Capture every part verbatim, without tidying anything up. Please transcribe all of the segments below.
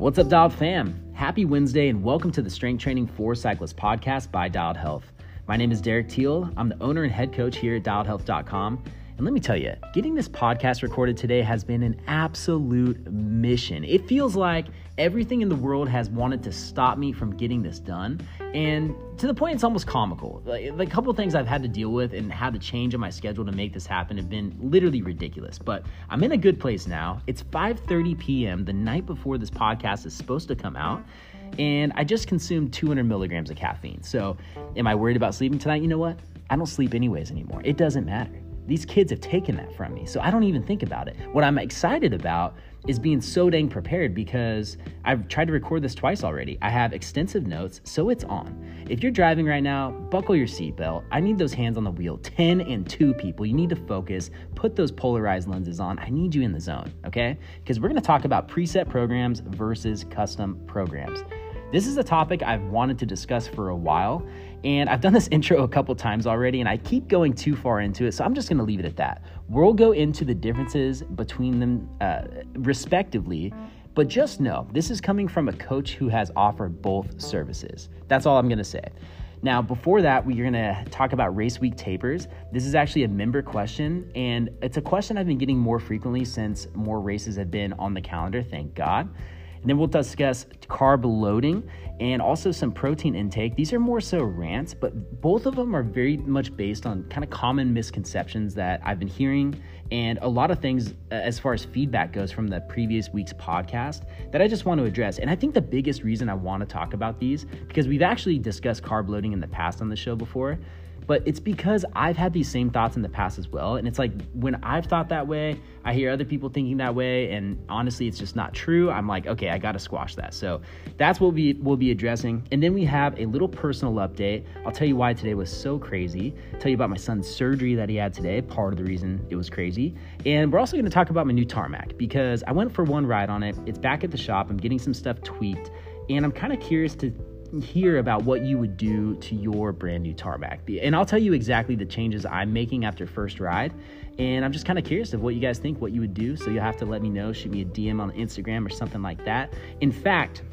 What's up, Dialed fam? Happy Wednesday and welcome to the Strength Training for Cyclists podcast by Dialed Health. My name is Derek Teal. I'm the owner and head coach here at dialed health dot com. And let me tell you, getting this podcast recorded today has been an absolute mission. It feels like everything in the world has wanted to stop me from getting this done. And to the point, it's almost comical. Like, the couple of things I've had to deal with and had to change on my schedule to make this happen have been literally ridiculous. But I'm in a good place now. It's five thirty p.m. the night before this podcast is supposed to come out. And I just consumed two hundred milligrams of caffeine. So am I worried about sleeping tonight? You know what? I don't sleep anyways anymore. It doesn't matter. These kids have taken that from me, so I don't even think about it. What I'm excited about is being so dang prepared because I've tried to record this twice already. I have extensive notes, so it's on. If you're driving right now, buckle your seatbelt. I need those hands on the wheel. ten and two people. You need to focus. Put those polarized lenses on. I need you in the zone, okay? Because we're going to talk about preset programs versus custom programs. This is a topic I've wanted to discuss for a while, and I've done this intro a couple times already, and I keep going too far into it, so I'm just going to leave it at that. We'll go into the differences between them uh, respectively, but just know this is coming from a coach who has offered both services. That's all I'm going to say. Now, before that, we're going to talk about race week tapers. This is actually a member question, and it's a question I've been getting more frequently since more races have been on the calendar, thank God. And then we'll discuss carb loading and also some protein intake. These are more so rants, but both of them are very much based on kind of common misconceptions that I've been hearing and a lot of things as far as feedback goes from the previous week's podcast that I just want to address. And I think the biggest reason I want to talk about these, because we've actually discussed carb loading in the past on the show before, but it's because I've had these same thoughts in the past as well. And it's like when I've thought that way, I hear other people thinking that way. And honestly, it's just not true. I'm like, okay, I got to squash that. So that's what we will be addressing. And then we have a little personal update. I'll tell you why today was so crazy. I'll tell you about my son's surgery that he had today, part of the reason it was crazy. And we're also going to talk about my new tarmac because I went for one ride on it. It's back at the shop. I'm getting some stuff tweaked. And I'm kind of curious to hear about what you would do to your brand new tarmac. And I'll tell you exactly the changes I'm making after first ride. And I'm just kind of curious of what you guys think, what you would do. So you'll have to let me know, shoot me a D M on Instagram or something like that. In fact,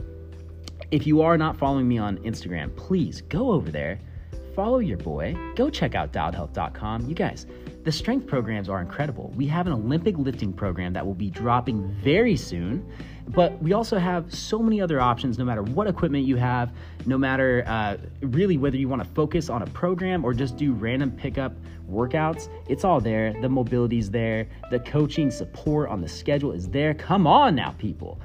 if you are not following me on Instagram, please go over there, follow your boy, go check out dialed health dot com. You guys, the strength programs are incredible. We have an Olympic lifting program that will be dropping very soon, but we also have so many other options no matter what equipment you have, no matter uh, really whether you want to focus on a program or just do random pickup workouts. It's all there. The mobility's there. The coaching support on the schedule is there. Come on now, people.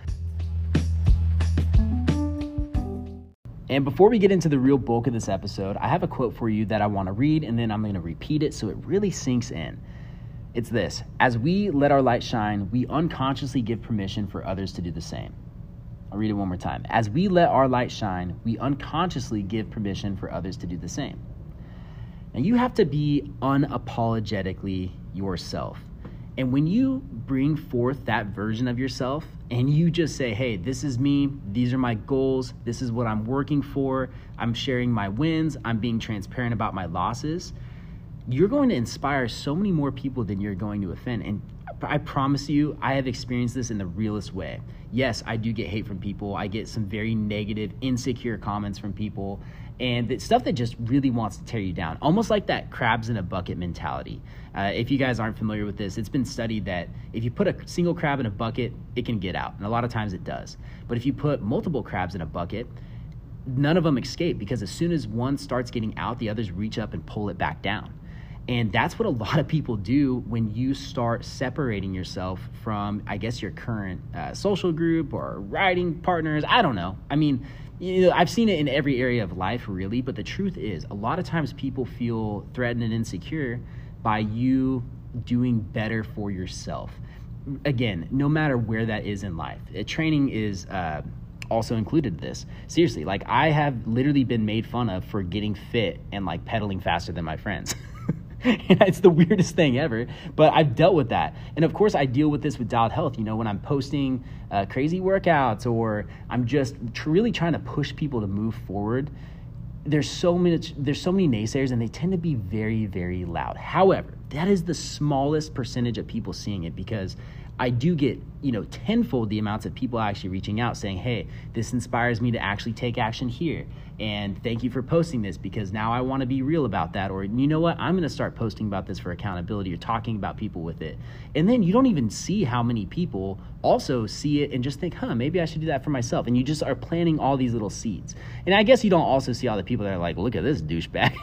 And before we get into the real bulk of this episode, I have a quote for you that I want to read, and then I'm going to repeat it so it really sinks in. It's this: as we let our light shine, we unconsciously give permission for others to do the same. I'll read it one more time. As we let our light shine, we unconsciously give permission for others to do the same. Now, you have to be unapologetically yourself. And when you bring forth that version of yourself and you just say, hey, this is me, these are my goals, this is what I'm working for, I'm sharing my wins, I'm being transparent about my losses, you're going to inspire so many more people than you're going to offend. And I promise you, I have experienced this in the realest way. Yes, I do get hate from people. I get some very negative, insecure comments from people, and the stuff that just really wants to tear you down, almost like that crabs in a bucket mentality. Uh, if you guys aren't familiar with this, it's been studied that if you put a single crab in a bucket, it can get out, and a lot of times it does. But if you put multiple crabs in a bucket, none of them escape, because as soon as one starts getting out, the others reach up and pull it back down. And that's what a lot of people do when you start separating yourself from, I guess, your current uh, social group or riding partners. I don't know. I mean, you know, I've seen it in every area of life, really. But the truth is, a lot of times people feel threatened and insecure by you doing better for yourself. Again, no matter where that is in life. Uh, training is uh, also included this. Seriously, like I have literally been made fun of for getting fit and like pedaling faster than my friends. And it's the weirdest thing ever, but I've dealt with that. And of course, I deal with this with Dialed Health. You know, when I'm posting uh, crazy workouts or I'm just tr- really trying to push people to move forward, there's so many there's so many naysayers, and they tend to be very, very loud. However, that is the smallest percentage of people seeing it, because I do get, you know, tenfold the amounts of people actually reaching out saying, hey, this inspires me to actually take action here. And thank you for posting this because now I want to be real about that. Or, you know what, I'm going to start posting about this for accountability or talking about people with it. And then you don't even see how many people also see it and just think, huh, maybe I should do that for myself. And you just are planting all these little seeds. And I guess you don't also see all the people that are like, look at this douchebag.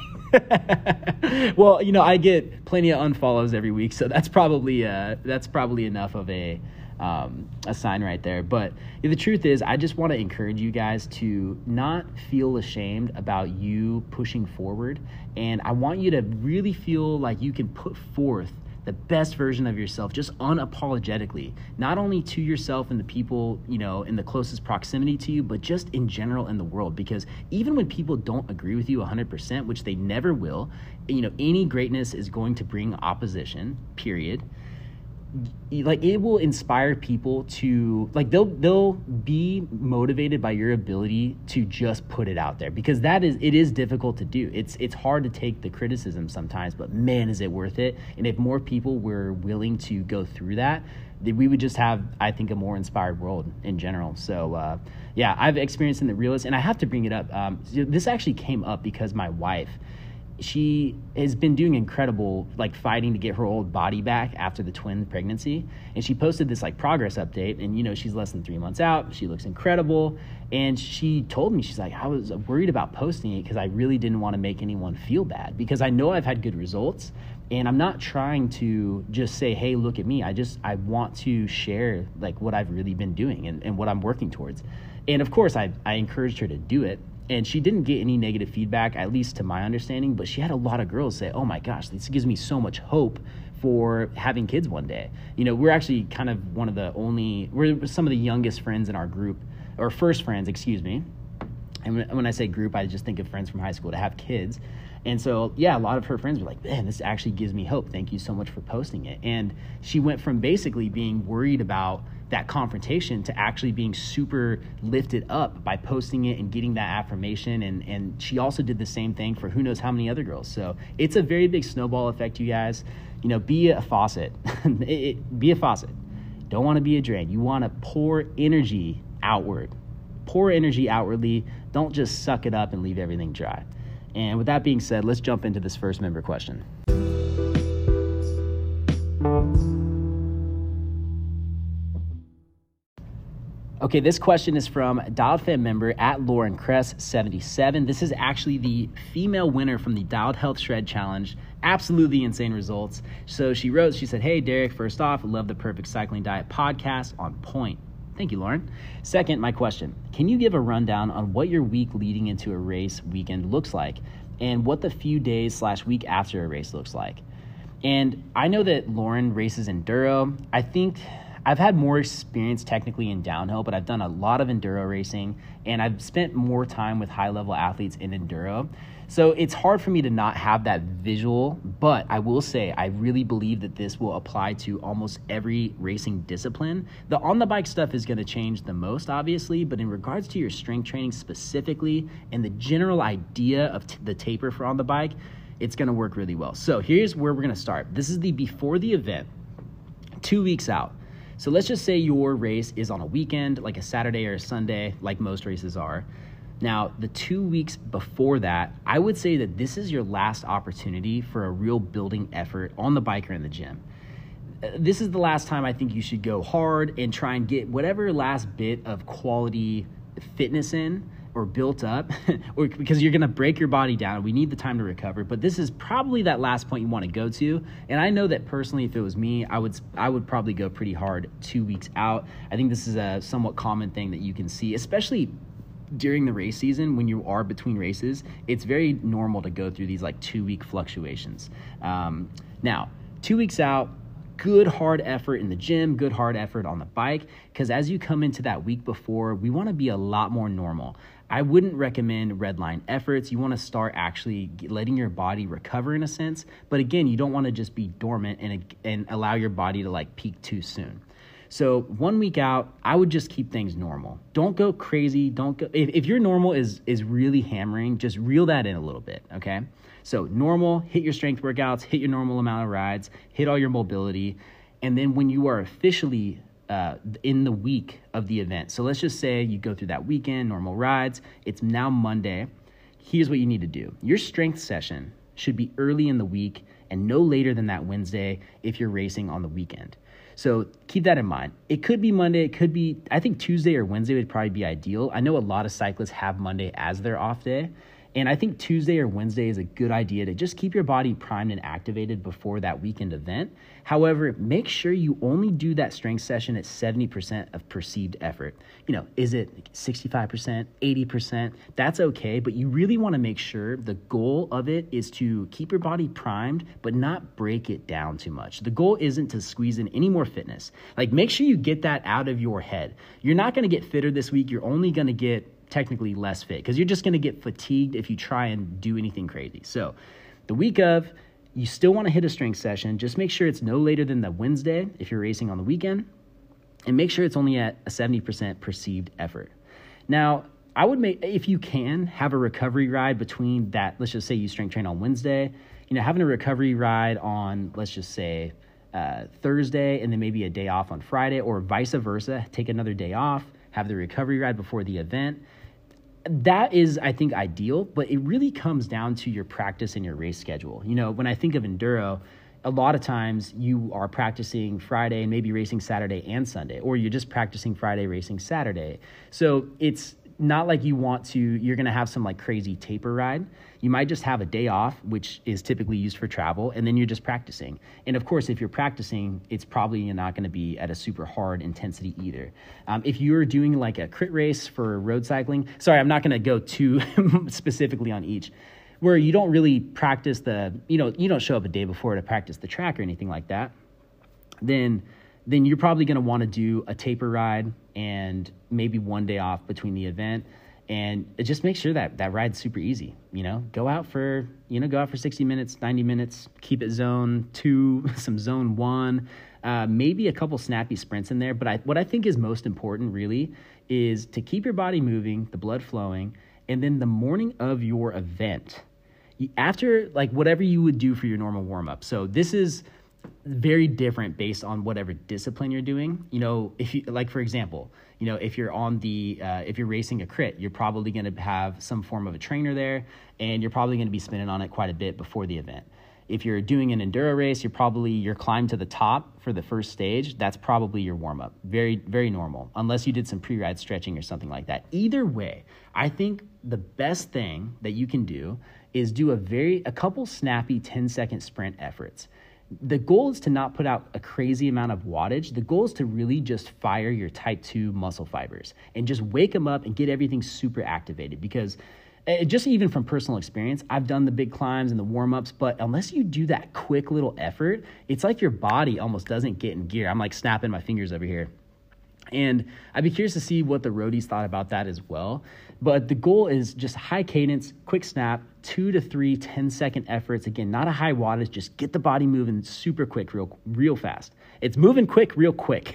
Well, you know, I get plenty of unfollows every week, so that's probably uh, that's probably enough of a um, a sign right there. But the truth is, I just want to encourage you guys to not feel ashamed about you pushing forward, and I want you to really feel like you can put forth the best version of yourself just unapologetically, not only to yourself and the people, you know, in the closest proximity to you, but just in general in the world. Because even when people don't agree with you one hundred percent, which they never will, you know, any greatness is going to bring opposition, period. Like, it will inspire people to, like, they'll they'll be motivated by your ability to just put it out there, because that is it is difficult to do. It's it's hard to take the criticism sometimes, but man, is it worth it. And if more people were willing to go through that, then we would just have, I think, a more inspired world in general. So uh, yeah, I've experienced in the realist, and I have to bring it up. Um, this actually came up because my wife, she has been doing incredible, like fighting to get her old body back after the twin pregnancy. And she posted this like progress update, and you know, she's less than three months out. She looks incredible. And she told me, she's like, I was worried about posting it because I really didn't want to make anyone feel bad, because I know I've had good results, and I'm not trying to just say, hey, look at me. I just, I want to share like what I've really been doing and, and what I'm working towards. And of course I, I encouraged her to do it. And she didn't get any negative feedback, at least to my understanding, but she had a lot of girls say, oh my gosh, this gives me so much hope for having kids one day. You know, we're actually kind of one of the only, we're some of the youngest friends in our group, or first friends, excuse me. And when I say group, I just think of friends from high school to have kids. And so, yeah, a lot of her friends were like, man, this actually gives me hope. Thank you so much for posting it. And she went from basically being worried about that confrontation to actually being super lifted up by posting it and getting that affirmation. And, and she also did the same thing for who knows how many other girls. So it's a very big snowball effect, you guys. You know, be a faucet. it, it, be a faucet. Don't want to be a drain. You want to pour energy outward. Pour energy outwardly. Don't just suck it up and leave everything dry. And with that being said, let's jump into this first member question. Okay, this question is from Dialed Fan member at Lauren Cress seventy-seven. This is actually the female winner from the Dialed Health Shred Challenge. Absolutely insane results. So she wrote, she said, hey, Derek, first off, love the Perfect Cycling Diet podcast, on point. Thank you, Lauren. Second, my question, can you give a rundown on what your week leading into a race weekend looks like and what the few days slash week after a race looks like? And I know that Lauren races enduro. I think I've had more experience technically in downhill, but I've done a lot of enduro racing, and I've spent more time with high-level athletes in enduro. So it's hard for me to not have that visual, but I will say I really believe that this will apply to almost every racing discipline. The on-the-bike stuff is going to change the most, obviously, but in regards to your strength training specifically and the general idea of t- the taper for on the bike, it's going to work really well. So here's where we're going to start. This is the before the event, two weeks out. So let's just say your race is on a weekend, like a Saturday or a Sunday, like most races are. Now, the two weeks before that, I would say that this is your last opportunity for a real building effort on the bike or in the gym. This is the last time I think you should go hard and try and get whatever last bit of quality fitness in or built up, or because you're going to break your body down. We need the time to recover, but this is probably that last point you want to go to. And I know that personally, if it was me, I would I would probably go pretty hard two weeks out. I think this is a somewhat common thing that you can see, especially during the race season when you are between races. It's very normal to go through these like two week fluctuations. Um, now, two weeks out, good hard effort in the gym, good hard effort on the bike, because as you come into that week before, we want to be a lot more normal. I wouldn't recommend redline efforts. You want to start actually letting your body recover in a sense, but again, you don't want to just be dormant and, and allow your body to like peak too soon. So one week out, I would just keep things normal. Don't go crazy. Don't go, if, if your normal is is really hammering, just reel that in a little bit, okay? So normal, hit your strength workouts, hit your normal amount of rides, hit all your mobility. And then when you are officially uh, in the week of the event, so let's just say you go through that weekend, normal rides, it's now Monday. Here's what you need to do. Your strength session should be early in the week and no later than that Wednesday if you're racing on the weekend. So keep that in mind. It could be Monday. It could be, I think Tuesday or Wednesday would probably be ideal. I know a lot of cyclists have Monday as their off day. And I think Tuesday or Wednesday is a good idea to just keep your body primed and activated before that weekend event. However, make sure you only do that strength session at seventy percent of perceived effort. You know, is it sixty-five percent, eighty percent? That's okay, but you really want to make sure the goal of it is to keep your body primed, but not break it down too much. The goal isn't to squeeze in any more fitness. Like, make sure you get that out of your head. You're not going to get fitter this week. You're only going to get technically less fit because you're just going to get fatigued if you try and do anything crazy. So the week of, you still want to hit a strength session. Just make sure it's no later than the Wednesday if you're racing on the weekend, and make sure it's only at a seventy percent perceived effort. Now, I would make, if you can, have a recovery ride between that. Let's just say you strength train on Wednesday, you know, having a recovery ride on, let's just say uh, Thursday, and then maybe a day off on Friday, or vice versa. Take another day off, have the recovery ride before the event. That is, I think, ideal, but it really comes down to your practice and your race schedule. You know, when I think of enduro, a lot of times you are practicing Friday and maybe racing Saturday and Sunday, or you're just practicing Friday, racing Saturday. So it's not like you want to, you're going to have some like crazy taper ride. You might just have a day off, which is typically used for travel, and then you're just practicing. And of course, if you're practicing, it's probably not going to be at a super hard intensity either. Um, if you're doing like a crit race for road cycling, sorry, I'm not going to go too specifically on each, where you don't really practice the, you know, you don't show up a day before to practice the track or anything like that, then then you're probably going to want to do a taper ride and maybe one day off between the event. And it just makes sure that that ride's super easy. You know, go out for, you know, go out for sixty minutes, ninety minutes, keep it zone two, some zone one, uh, maybe a couple snappy sprints in there. But I, what I think is most important really is to keep your body moving, the blood flowing. And then the morning of your event, after like whatever you would do for your normal warm up. So this is very different based on whatever discipline you're doing. You know, if you, like, for example, you know, if you're on the, uh, if you're racing a crit, you're probably going to have some form of a trainer there, and you're probably going to be spinning on it quite a bit before the event. If you're doing an enduro race, you're probably, your climb to the top for the first stage, that's probably your warm up. Very, very normal, unless you did some pre-ride stretching or something like that. Either way, I think the best thing that you can do is do a very, a couple snappy ten second sprint efforts. The goal is to not put out a crazy amount of wattage. The goal is to really just fire your type two muscle fibers and just wake them up and get everything super activated. Because uh, just even from personal experience, I've done the big climbs and the warm-ups, but unless you do that quick little effort, it's like your body almost doesn't get in gear. I'm like snapping my fingers over here. And I'd be curious to see what the roadies thought about that as well. But the goal is just high cadence, quick snap, two to three ten second efforts. Again, not a high wattage, just get the body moving super quick, real, real fast. It's moving quick, real quick.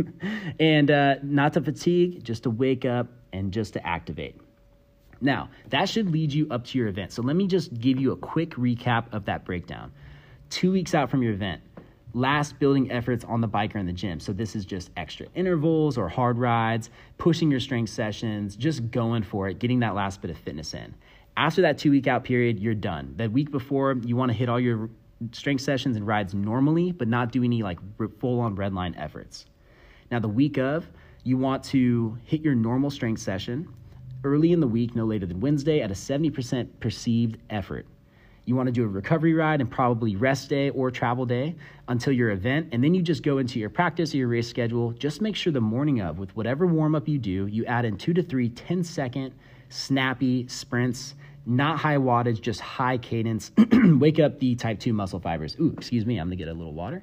And uh, not to fatigue, just to wake up and just to activate. Now, that should lead you up to your event. So let me just give you a quick recap of that breakdown. Two weeks out from your event, last building efforts on the bike or in the gym. So this is just extra intervals or hard rides, pushing your strength sessions, just going for it, getting that last bit of fitness in. After that two week out period, you're done. The week before, you want to hit all your strength sessions and rides normally, but not do any like full on red line efforts. Now the week of, you want to hit your normal strength session early in the week, no later than Wednesday, at a seventy percent perceived effort. You want to do a recovery ride and probably rest day or travel day until your event. And then you just go into your practice or your race schedule. Just make sure the morning of, with whatever warm-up you do, you add in two to three ten second snappy sprints, not high wattage, just high cadence. Wake up the type two muscle fibers. Ooh, excuse me. I'm going to get a little water.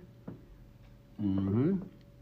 Mm-hmm.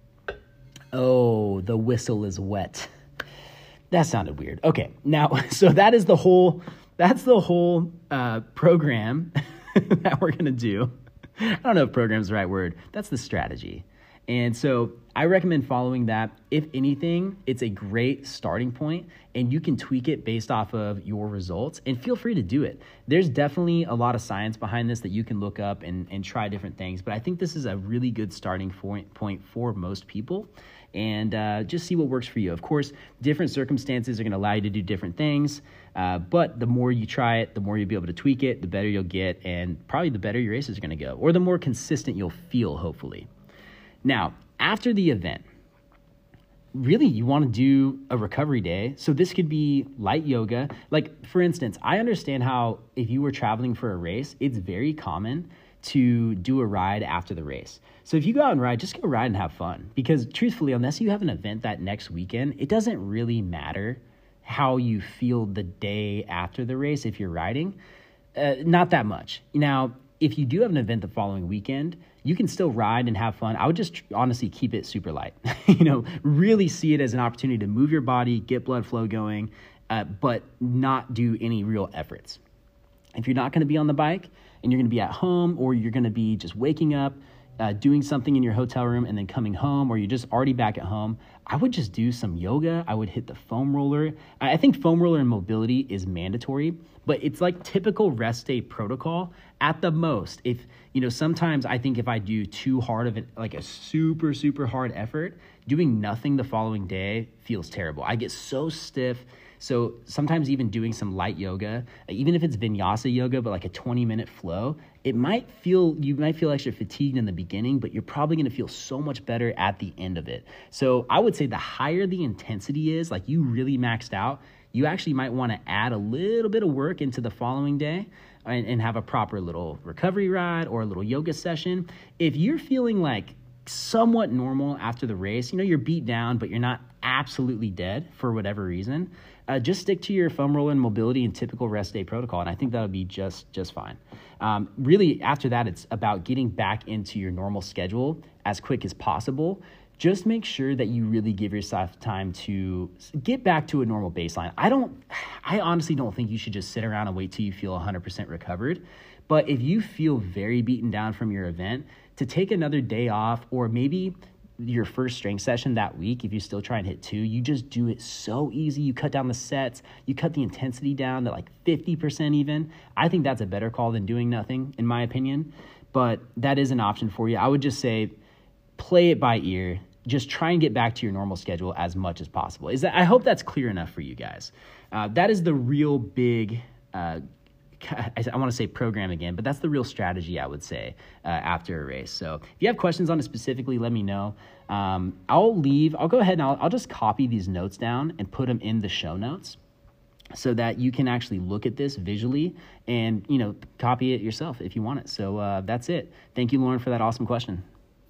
Oh, the whistle is wet. That sounded weird. Okay, now, so that is the whole... That's the whole uh, program that we're going to do. I don't know if program is the right word. That's the strategy. And so I recommend following that. If anything, it's a great starting point, and you can tweak it based off of your results, and feel free to do it. There's definitely a lot of science behind this that you can look up and, and try different things, but I think this is a really good starting point for most people, and uh, just see what works for you. Of course, different circumstances are going to allow you to do different things, uh, but the more you try it, the more you'll be able to tweak it, the better you'll get, and probably the better your races are going to go, or the more consistent you'll feel, hopefully. Now, after the event, really you want to do a recovery day. So this could be light yoga. Like, for instance, I understand how if you were traveling for a race, it's very common to do a ride after the race. So if you go out and ride, just go ride and have fun. Because truthfully, unless you have an event that next weekend, it doesn't really matter how you feel the day after the race if you're riding. Uh, not that much. Now, if you do have an event the following weekend, you can still ride and have fun. I would just honestly keep it super light. you know, really see it as an opportunity to move your body, get blood flow going, uh, but not do any real efforts. If you're not going to be on the bike and you're going to be at home, or you're going to be just waking up, uh, doing something in your hotel room and then coming home, or you're just already back at home, I would just do some yoga. I would hit the foam roller. I think foam roller and mobility is mandatory, but it's like typical rest day protocol at the most. If, you know, sometimes I think if I do too hard of it, like a super, super hard effort, doing nothing the following day feels terrible. I get so stiff. So sometimes even doing some light yoga, even if it's vinyasa yoga, but like a twenty minute flow, it might feel, you might feel extra fatigued in the beginning, but you're probably going to feel so much better at the end of it. So I would say the higher the intensity is, like you really maxed out, you actually might want to add a little bit of work into the following day and, and have a proper little recovery ride or a little yoga session. If you're feeling like somewhat normal after the race, you know, you're beat down, but you're not absolutely dead for whatever reason, uh, just stick to your foam roller and mobility and typical rest day protocol. And I think that'll be just, just fine. Um, really, after that, it's about getting back into your normal schedule as quick as possible. Just make sure that you really give yourself time to get back to a normal baseline. I don't, I honestly don't think you should just sit around and wait till you feel one hundred percent recovered. But if you feel very beaten down from your event, to take another day off, or maybe your first strength session that week, if you still try and hit two, you just do it so easy. You cut down the sets, you cut the intensity down to like fifty percent even. I think that's a better call than doing nothing, in my opinion. But that is an option for you. I would just say play it by ear. Just try and get back to your normal schedule as much as possible. Is that, I hope that's clear enough for you guys. Uh, that is the real big, uh, I, I want to say program again, but that's the real strategy, I would say, uh, after a race. So if you have questions on it specifically, let me know. Um, I'll leave, I'll go ahead and I'll, I'll just copy these notes down and put them in the show notes so that you can actually look at this visually and, you know, copy it yourself if you want it. So uh, that's it. Thank you, Lauren, for that awesome question.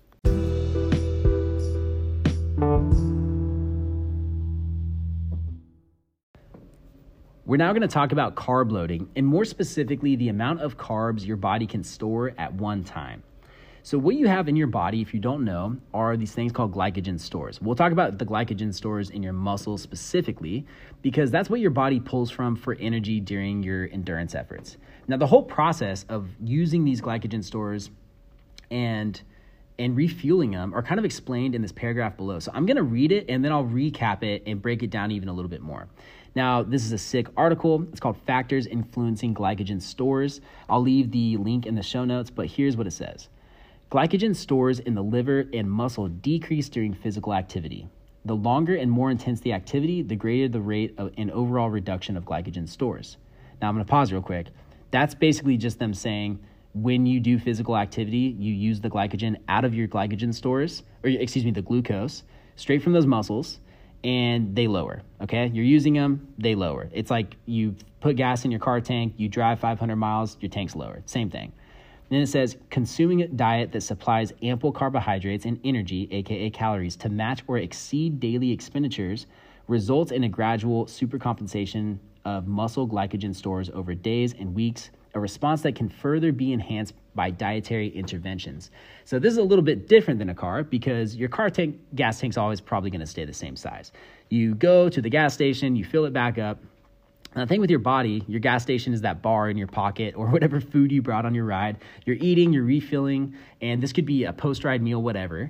We're now going to talk about carb loading, and more specifically, the amount of carbs your body can store at one time. So what you have in your body, if you don't know, are these things called glycogen stores. We'll talk about the glycogen stores in your muscles specifically, because that's what your body pulls from for energy during your endurance efforts. Now, the whole process of using these glycogen stores and and refueling them are kind of explained in this paragraph below. So I'm going to read it, and then I'll recap it and break it down even a little bit more. Now, this is a sick article. It's called Factors Influencing Glycogen Stores. I'll leave the link in the show notes, but here's what it says. Glycogen stores in the liver and muscle decrease during physical activity. The longer and more intense the activity, the greater the rate of an overall reduction of glycogen stores. Now, I'm going to pause real quick. That's basically just them saying when you do physical activity, you use the glycogen out of your glycogen stores, or excuse me, the glucose, straight from those muscles, and they lower, okay? You're using them, they lower. It's like you put gas in your car tank, you drive five hundred miles, your tank's lower. Same thing. And then it says, consuming a diet that supplies ample carbohydrates and energy, aka calories, to match or exceed daily expenditures results in a gradual supercompensation of muscle glycogen stores over days and weeks, a response that can further be enhanced by dietary interventions. So this is a little bit different than a car, because your car tank, gas tank's always probably going to stay the same size. You go to the gas station, you fill it back up. And the thing with your body, your gas station is that bar in your pocket or whatever food you brought on your ride. You're eating, you're refilling, and this could be a post-ride meal, whatever.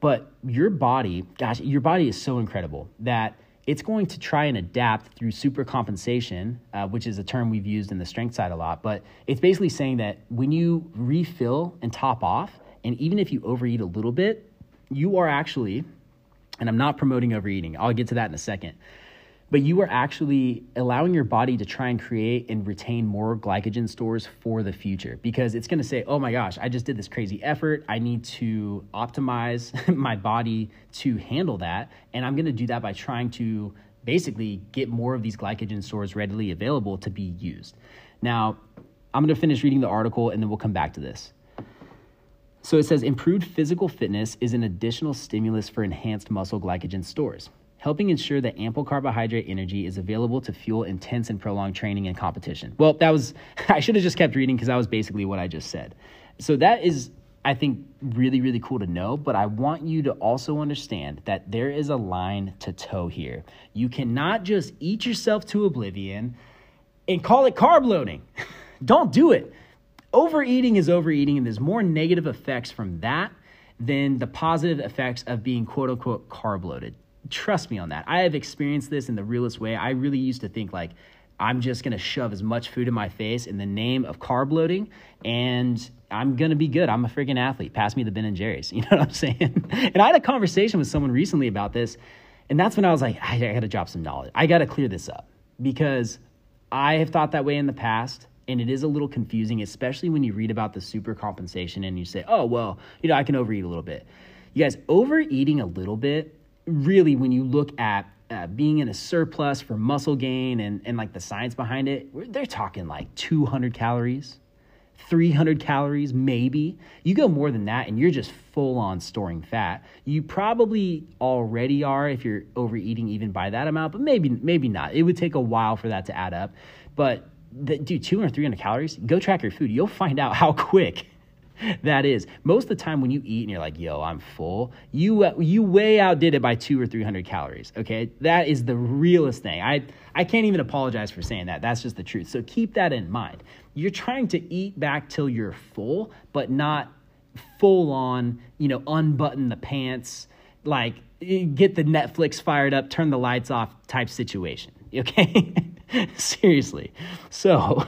But your body, gosh, your body is so incredible that it's going to try and adapt through supercompensation, uh, which is a term we've used in the strength side a lot. But it's basically saying that when you refill and top off, and even if you overeat a little bit, you are actually, and I'm not promoting overeating, I'll get to that in a second, but you are actually allowing your body to try and create and retain more glycogen stores for the future, because it's going to say, oh my gosh, I just did this crazy effort. I need to optimize my body to handle that. And I'm going to do that by trying to basically get more of these glycogen stores readily available to be used. Now, I'm going to finish reading the article and then we'll come back to this. So it says, improved physical fitness is an additional stimulus for enhanced muscle glycogen stores, helping ensure that ample carbohydrate energy is available to fuel intense and prolonged training and competition. Well, that was, I should have just kept reading because that was basically what I just said. So that is, I think, really, really cool to know, but I want you to also understand that there is a line to toe here. You cannot just eat yourself to oblivion and call it carb loading. Don't do it. Overeating is overeating, and there's more negative effects from that than the positive effects of being quote unquote carb loaded. Trust me on that. I have experienced this in the realest way. I really used to think like, I'm just going to shove as much food in my face in the name of carb loading, and I'm going to be good. I'm a freaking athlete. Pass me the Ben and Jerry's. You know what I'm saying? And I had a conversation with someone recently about this, and that's when I was like, I, I got to drop some knowledge. I got to clear this up, because I have thought that way in the past, and it is a little confusing, especially when you read about the super compensation and you say, oh, well, you know, I can overeat a little bit. You guys, overeating a little bit, really, when you look at uh, being in a surplus for muscle gain and, and like the science behind it, they're talking like two hundred calories, three hundred calories, maybe. You go more than that and you're just full on storing fat. You probably already are if you're overeating even by that amount, but maybe, maybe not. It would take a while for that to add up. But the, dude, two hundred, three hundred calories, go track your food. You'll find out how quick that is. Most of the time when you eat and you're like, yo, I'm full, you uh, you way outdid it by two or three hundred calories, okay? That is the realest thing. I, I can't even apologize for saying that. That's just the truth. So keep that in mind. You're trying to eat back till you're full, but not full on, you know, unbutton the pants, like get the Netflix fired up, turn the lights off type situation, okay? Seriously. So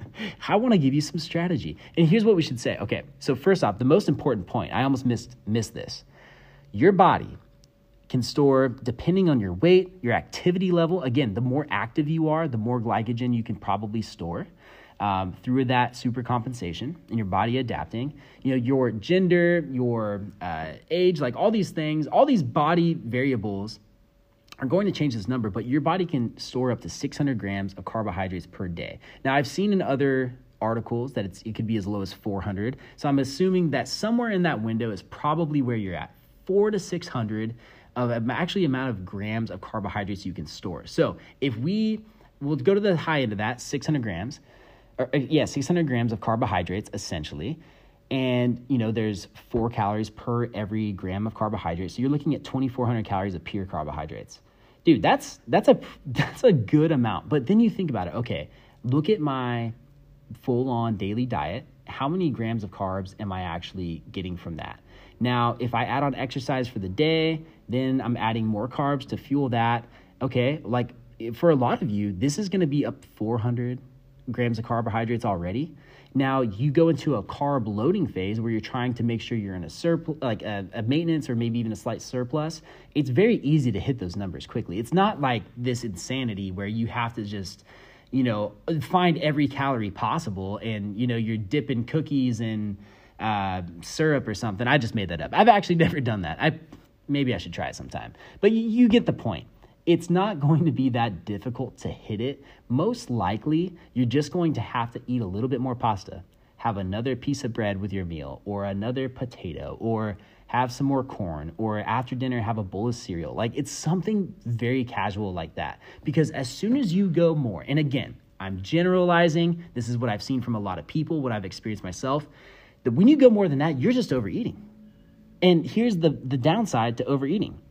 I want to give you some strategy. And here's what we should say. Okay, so first off, the most important point, I almost missed, missed this. Your body can store, depending on your weight, your activity level. Again, the more active you are, the more glycogen you can probably store um, through that supercompensation and your body adapting. You know, your gender, your uh, age, like all these things, all these body variables are going to change this number, but your body can store up to six hundred grams of carbohydrates per day. Now, I've seen in other articles that it's, it could be as low as four hundred. So I'm assuming that somewhere in that window is probably where you're at, four to six hundred of actually amount of grams of carbohydrates you can store. So if we, we'll go to the high end of that, six hundred grams, or yeah, six hundred grams of carbohydrates essentially. And, you know, there's four calories per every gram of carbohydrates. So you're looking at twenty-four hundred calories of pure carbohydrates. Dude, that's that's a that's a good amount. But then you think about it. Okay, look at my full-on daily diet. How many grams of carbs am I actually getting from that? Now, if I add on exercise for the day, then I'm adding more carbs to fuel that. Okay, like for a lot of you, this is going to be up four hundred grams of carbohydrates already. Now you go into a carb loading phase where you're trying to make sure you're in a surplus, like a, a maintenance or maybe even a slight surplus. It's very easy to hit those numbers quickly. It's not like this insanity where you have to just, you know, find every calorie possible and, you know, you're dipping cookies in uh, syrup or something. I just made that up. I've actually never done that. I maybe I should try it sometime. But you, you get the point. It's not going to be that difficult to hit it. Most likely, you're just going to have to eat a little bit more pasta, have another piece of bread with your meal, or another potato, or have some more corn, or after dinner, have a bowl of cereal. Like, it's something very casual like that. Because as soon as you go more, and again, I'm generalizing, this is what I've seen from a lot of people, what I've experienced myself, that when you go more than that, you're just overeating. And here's the, the downside to overeating.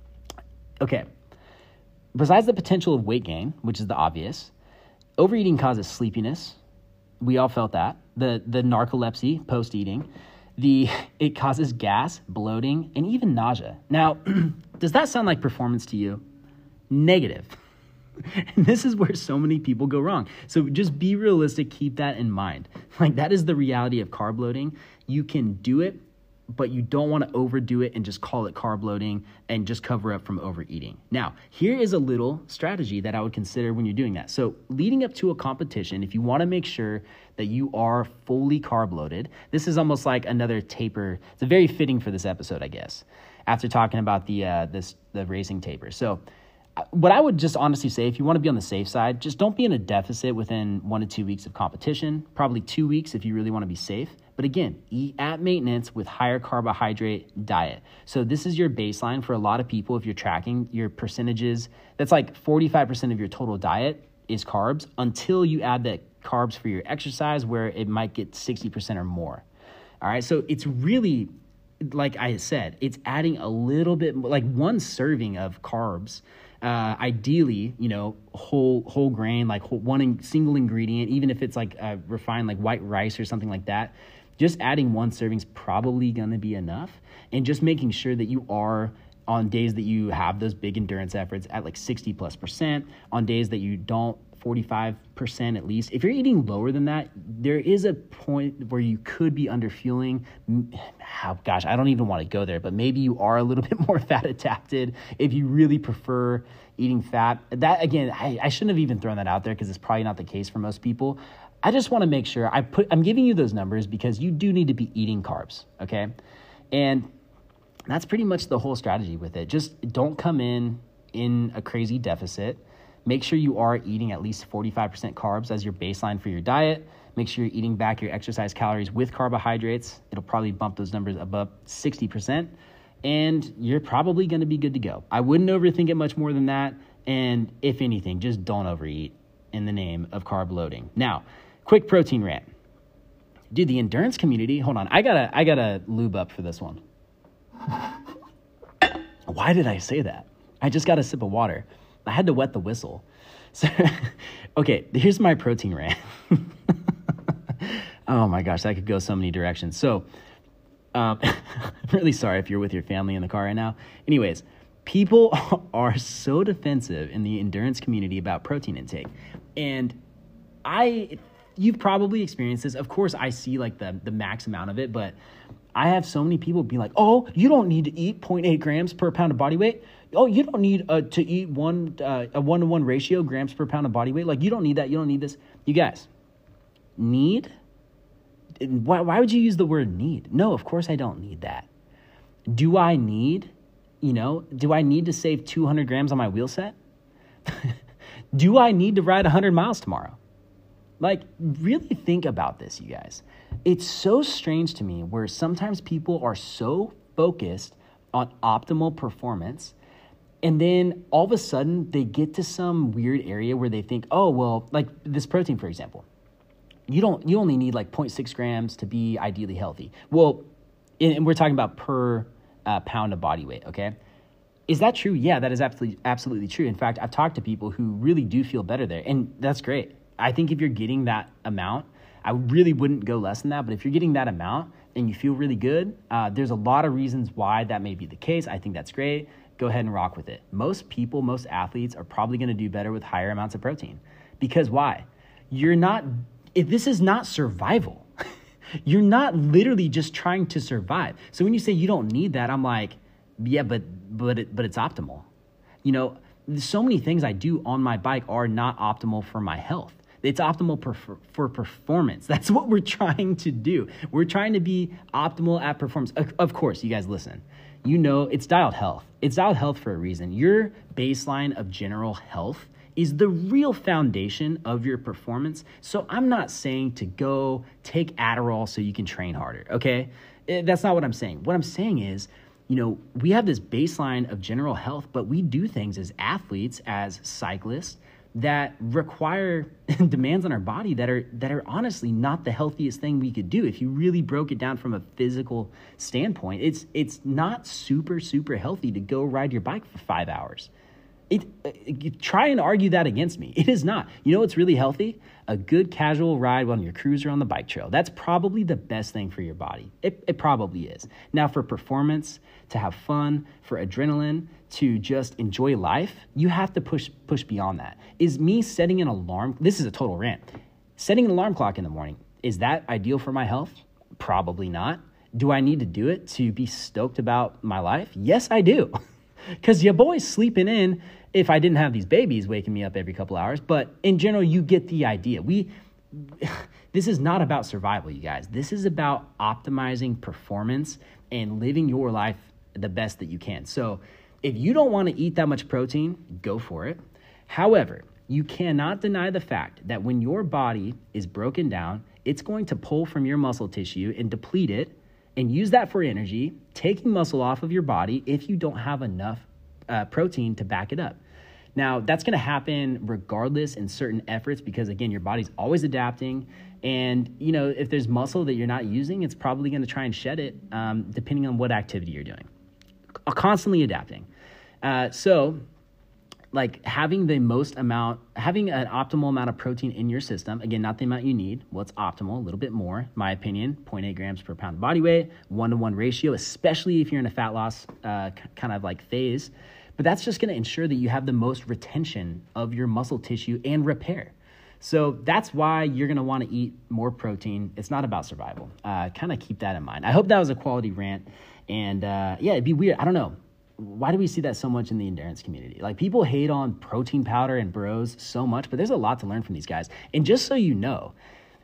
Okay. Besides the potential of weight gain, which is the obvious, overeating causes sleepiness. We all felt that. The the narcolepsy post-eating. The it causes gas, bloating, and even nausea. Now, does that sound like performance to you? Negative. And this is where so many people go wrong. So just be realistic. Keep that in mind. Like, that is the reality of carb loading. You can do it, but you don't want to overdo it and just call it carb loading and just cover up from overeating. Now, here is a little strategy that I would consider when you're doing that. So leading up to a competition, if you want to make sure that you are fully carb loaded, this is almost like another taper. It's very fitting for this episode, I guess, after talking about the uh, this the racing taper. So what I would just honestly say, if you want to be on the safe side, just don't be in a deficit within one to two weeks of competition, probably two weeks if you really want to be safe. But again, eat at maintenance with higher carbohydrate diet. So this is your baseline for a lot of people. If you're tracking your percentages, that's like forty-five percent of your total diet is carbs until you add the carbs for your exercise, where it might get sixty percent or more. All right. So it's really, like I said, it's adding a little bit, like one serving of carbs. Uh, ideally, you know, whole whole grain, like whole, one in, single ingredient, even if it's like uh, refined, like white rice or something like that. Just adding one serving is probably going to be enough. And just making sure that you are, on days that you have those big endurance efforts, at like sixty plus percent. On days that you don't, forty-five percent at least. If you're eating lower than that, there is a point where you could be underfueling. Oh, gosh, I don't even want to go there, but maybe you are a little bit more fat adapted if you really prefer eating fat. That, again, I, I shouldn't have even thrown that out there because it's probably not the case for most people. I just want to make sure I put, I'm giving you those numbers because you do need to be eating carbs, okay? And that's pretty much the whole strategy with it. Just don't come in in a crazy deficit. Make sure you are eating at least forty-five percent carbs as your baseline for your diet. Make sure you're eating back your exercise calories with carbohydrates. It'll probably bump those numbers above sixty percent, and you're probably going to be good to go. I wouldn't overthink it much more than that, and if anything, just don't overeat in the name of carb loading. Now, quick protein rant. Dude, the endurance community, hold on, I gotta, I gotta lube up for this one. Why did I say that? I just got a sip of water. I had to wet the whistle. So, okay, here's my protein rant. Oh my gosh, that could go so many directions. So, um, I'm really sorry if you're with your family in the car right now. Anyways, people are so defensive in the endurance community about protein intake. And I, you've probably experienced this. Of course, I see like the, the max amount of it, but I have so many people be like, oh, you don't need to eat zero point eight grams per pound of body weight. Oh, you don't need uh, to eat one uh, a one-to-one ratio grams per pound of body weight. Like, you don't need that. You don't need this. You guys, need? Why, why would you use the word need? No, of course I don't need that. Do I need, you know, do I need to save two hundred grams on my wheel set? Do I need to ride one hundred miles tomorrow? Like, really think about this, you guys. It's so strange to me where sometimes people are so focused on optimal performance, and then all of a sudden they get to some weird area where they think, oh, well, like this protein, for example, you don't, you only need like zero point six grams to be ideally healthy. Well, and we're talking about per uh, pound of body weight. Okay. Is that true? Yeah, that is absolutely, absolutely true. In fact, I've talked to people who really do feel better there, and that's great. I think if you're getting that amount, I really wouldn't go less than that. But if you're getting that amount and you feel really good, uh, there's a lot of reasons why that may be the case. I think that's great. Go ahead and rock with it. Most people, most athletes are probably going to do better with higher amounts of protein. Because why? You're not, if this is not survival. You're not literally just trying to survive. So when you say you don't need that, I'm like, yeah, but but it, but it's optimal. You know, so many things I do on my bike are not optimal for my health. It's optimal per, for performance. That's what we're trying to do. We're trying to be optimal at performance. Of course, you guys listen. You know, it's Dialed Health. It's Dialed Health for a reason. Your baseline of general health is the real foundation of your performance. So I'm not saying to go take Adderall so you can train harder, okay? That's not what I'm saying. What I'm saying is, you know, we have this baseline of general health, but we do things as athletes, as cyclists, that require demands on our body that are that are honestly not the healthiest thing we could do. If you really broke it down from a physical standpoint, it's it's not super, super healthy to go ride your bike for five hours. It, it, try and argue that against me. It is not. You know what's really healthy? A good casual ride on your cruiser on the bike trail. That's probably the best thing for your body. It, it probably is. Now, for performance, to have fun, for adrenaline, to just enjoy life, you have to push push beyond that. Is me setting an alarm, this is a total rant, setting an alarm clock in the morning, is that ideal for my health? Probably not. Do I need to do it to be stoked about my life? Yes, I do. Because your boy's sleeping in if I didn't have these babies waking me up every couple hours. But in general, you get the idea. We, this is not about survival, you guys. This is about optimizing performance and living your life the best that you can. So if you don't want to eat that much protein, go for it. However, you cannot deny the fact that when your body is broken down, it's going to pull from your muscle tissue and deplete it and use that for energy, taking muscle off of your body if you don't have enough uh, protein to back it up. Now, that's going to happen regardless in certain efforts because, again, your body's always adapting. And, you know, if there's muscle that you're not using, it's probably going to try and shed it um, depending on what activity you're doing. Constantly adapting. Uh, so, like having the most amount, having an optimal amount of protein in your system, again, not the amount you need, what's optimal, a little bit more, my opinion, zero point eight grams per pound of body weight, one-to-one ratio, especially if you're in a fat loss uh, kind of like phase. But that's just going to ensure that you have the most retention of your muscle tissue and repair. So that's why you're going to want to eat more protein. It's not about survival. Uh, kind of keep that in mind. I hope that was a quality rant. And uh, yeah, it'd be weird. I don't know. Why do we see that so much in the endurance community? Like people hate on protein powder and bros so much, but there's a lot to learn from these guys. And just so you know,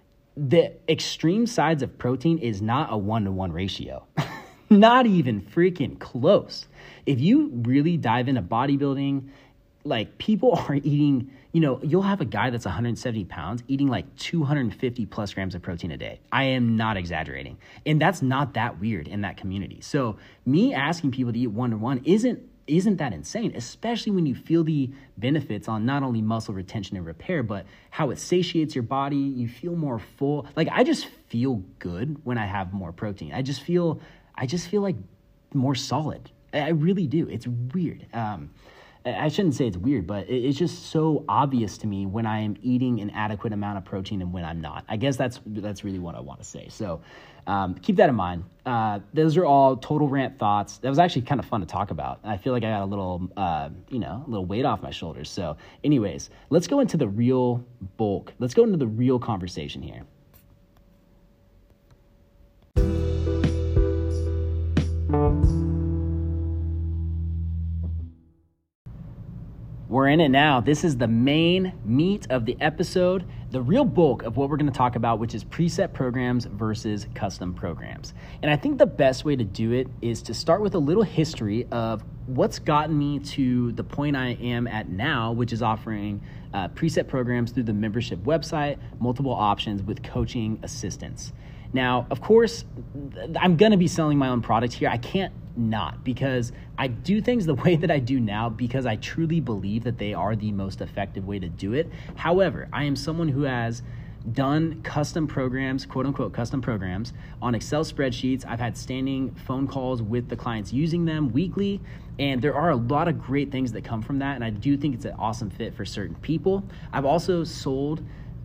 the extreme sides of protein is not a one-to-one ratio. Not even freaking close. If you really dive into bodybuilding, like people are eating, you know, you'll have a guy that's one hundred seventy pounds eating like two hundred fifty plus grams of protein a day. I am not exaggerating. And that's not that weird in that community. So me asking people to eat one-to-one isn't isn't that insane, especially when you feel the benefits on not only muscle retention and repair, but how it satiates your body. You feel more full. Like I just feel good when I have more protein. I just feel, I just feel like more solid. I really do. It's weird. Um, I shouldn't say it's weird, but it's just so obvious to me when I am eating an adequate amount of protein and when I'm not. I guess that's that's really what I want to say. So um, keep that in mind. Uh, those are all total rant thoughts. That was actually kind of fun to talk about. I feel like I got a little, uh, you know, a little weight off my shoulders. So anyways, let's go into the real bulk. Let's go into the real conversation here. We're in it now. This is the main meat of the episode, the real bulk of what we're going to talk about, which is preset programs versus custom programs. And I think the best way to do it is to start with a little history of what's gotten me to the point I am at now, which is offering uh, preset programs through the membership website, multiple options with coaching assistance. Now, of course, I'm going to be selling my own product here. I can't not, because I do things the way that I do now because I truly believe that they are the most effective way to do it. However, I am someone who has done custom programs, quote unquote custom programs on Excel spreadsheets. I've had standing phone calls with the clients using them weekly, and there are a lot of great things that come from that. And I do think it's an awesome fit for certain people. I've also sold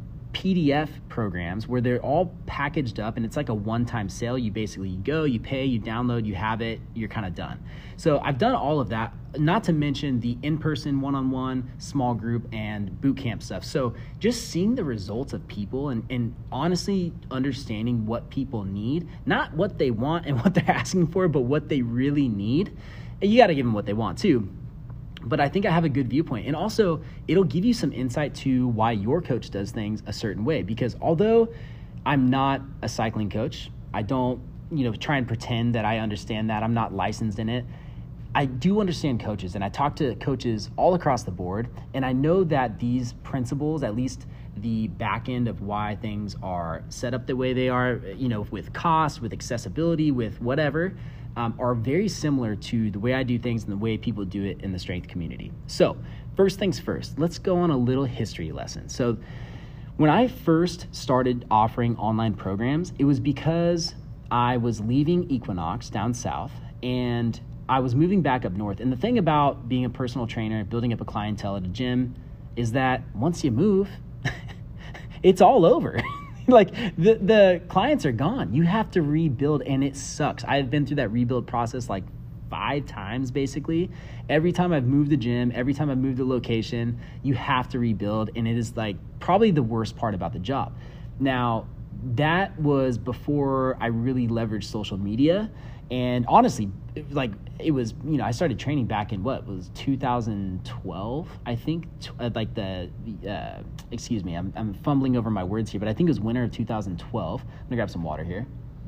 P D F programs where they're all packaged up and it's like a one-time sale. You basically you go, you pay, you download, you have it, you're kind of done. So I've done all of that, not to mention the in-person one-on-one, small group, and boot camp stuff. So just seeing the results of people and, and honestly understanding what people need, not what they want and what they're asking for, but what they really need. And you got to give them what they want too. But I think I have a good viewpoint. And also, it'll give you some insight to why your coach does things a certain way. Because although I'm not a cycling coach, I don't, you know, try and pretend that I understand that. I'm not licensed in it. I do understand coaches, and I talk to coaches all across the board. And I know that these principles, at least the back end of why things are set up the way they are, you know, with cost, with accessibility, with whatever, Um, are very similar to the way I do things and the way people do it in the strength community. So first things first, let's go on a little history lesson. So when I first started offering online programs, it was because I was leaving Equinox down south, and I was moving back up north. And the thing about being a personal trainer, building up a clientele at a gym, is that once you move, it's all over. Like the, the clients are gone. You have to rebuild, and it sucks. I've been through that rebuild process like five times basically. Every time I've moved the gym, every time I've moved the location, you have to rebuild. And it is like probably the worst part about the job. Now, that was before I really leveraged social media. And honestly, it, like it was, you know, I started training back in what was two thousand twelve, I think, t- like the, uh, excuse me, I'm, I'm fumbling over my words here, but I think it was winter of two thousand twelve. I'm gonna grab some water here.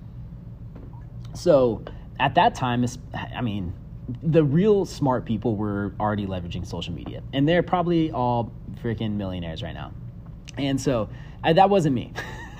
So at that time, I mean, the real smart people were already leveraging social media, and they're probably all freaking millionaires right now. And so I, that wasn't me.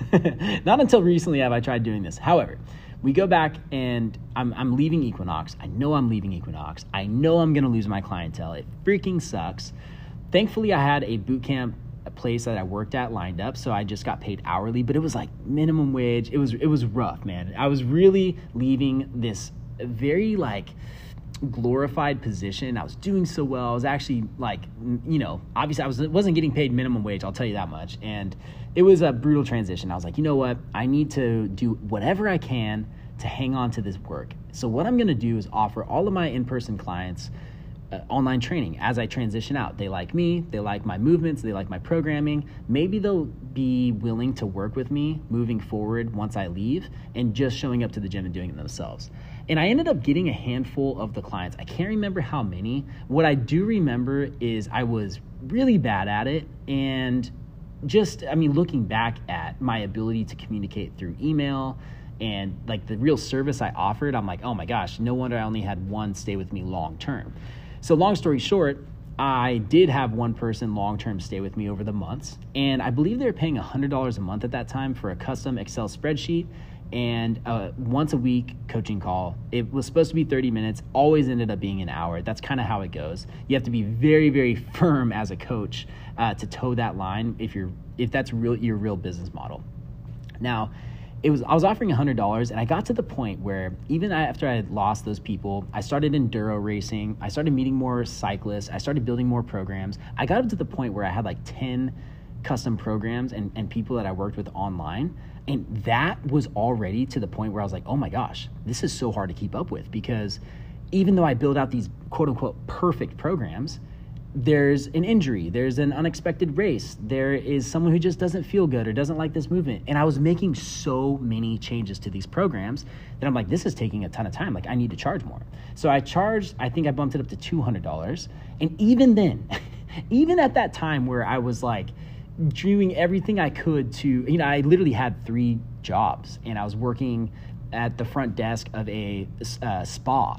Not until recently have I tried doing this. However, we go back and I'm, I'm leaving Equinox. I know I'm leaving Equinox. I know I'm going to lose my clientele. It freaking sucks. Thankfully, I had a boot camp a place that I worked at lined up, so I just got paid hourly, but it was like minimum wage. It was it was rough, man. I was really leaving this very like glorified position. I was doing so well. I was actually like, you know, obviously I was, wasn't getting paid minimum wage, I'll tell you that much. And it was a brutal transition. I was like, you know what? I need to do whatever I can to hang on to this work. So what I'm going to do is offer all of my in-person clients uh, online training as I transition out. They like me, they like my movements, they like my programming. Maybe they'll be willing to work with me moving forward once I leave and just showing up to the gym and doing it themselves. And I ended up getting a handful of the clients. I can't remember how many. What I do remember is I was really bad at it. And just, I mean, looking back at my ability to communicate through email and like the real service I offered, I'm like, oh my gosh, no wonder I only had one stay with me long term. So long story short, I did have one person long-term stay with me over the months. And I believe they were paying one hundred dollars a month at that time for a custom Excel spreadsheet and a once a week coaching call. It was supposed to be thirty minutes, always ended up being an hour. That's kind of how it goes. You have to be very, very firm as a coach uh, to toe that line if you're if that's real your real business model. Now, it was I was offering one hundred dollars, and I got to the point where even after I had lost those people, I started enduro racing. I started meeting more cyclists. I started building more programs. I got up to the point where I had like ten custom programs and, and people that I worked with online. And that was already to the point where I was like, oh my gosh, this is so hard to keep up with, because even though I build out these quote unquote perfect programs, there's an injury, there's an unexpected race, there is someone who just doesn't feel good or doesn't like this movement. And I was making so many changes to these programs that I'm like, this is taking a ton of time. Like, I need to charge more. So I charged, I think I bumped it up to two hundred dollars. And even then, even at that time where I was like doing everything I could to, you know, I literally had three jobs and I was working at the front desk of a uh, spa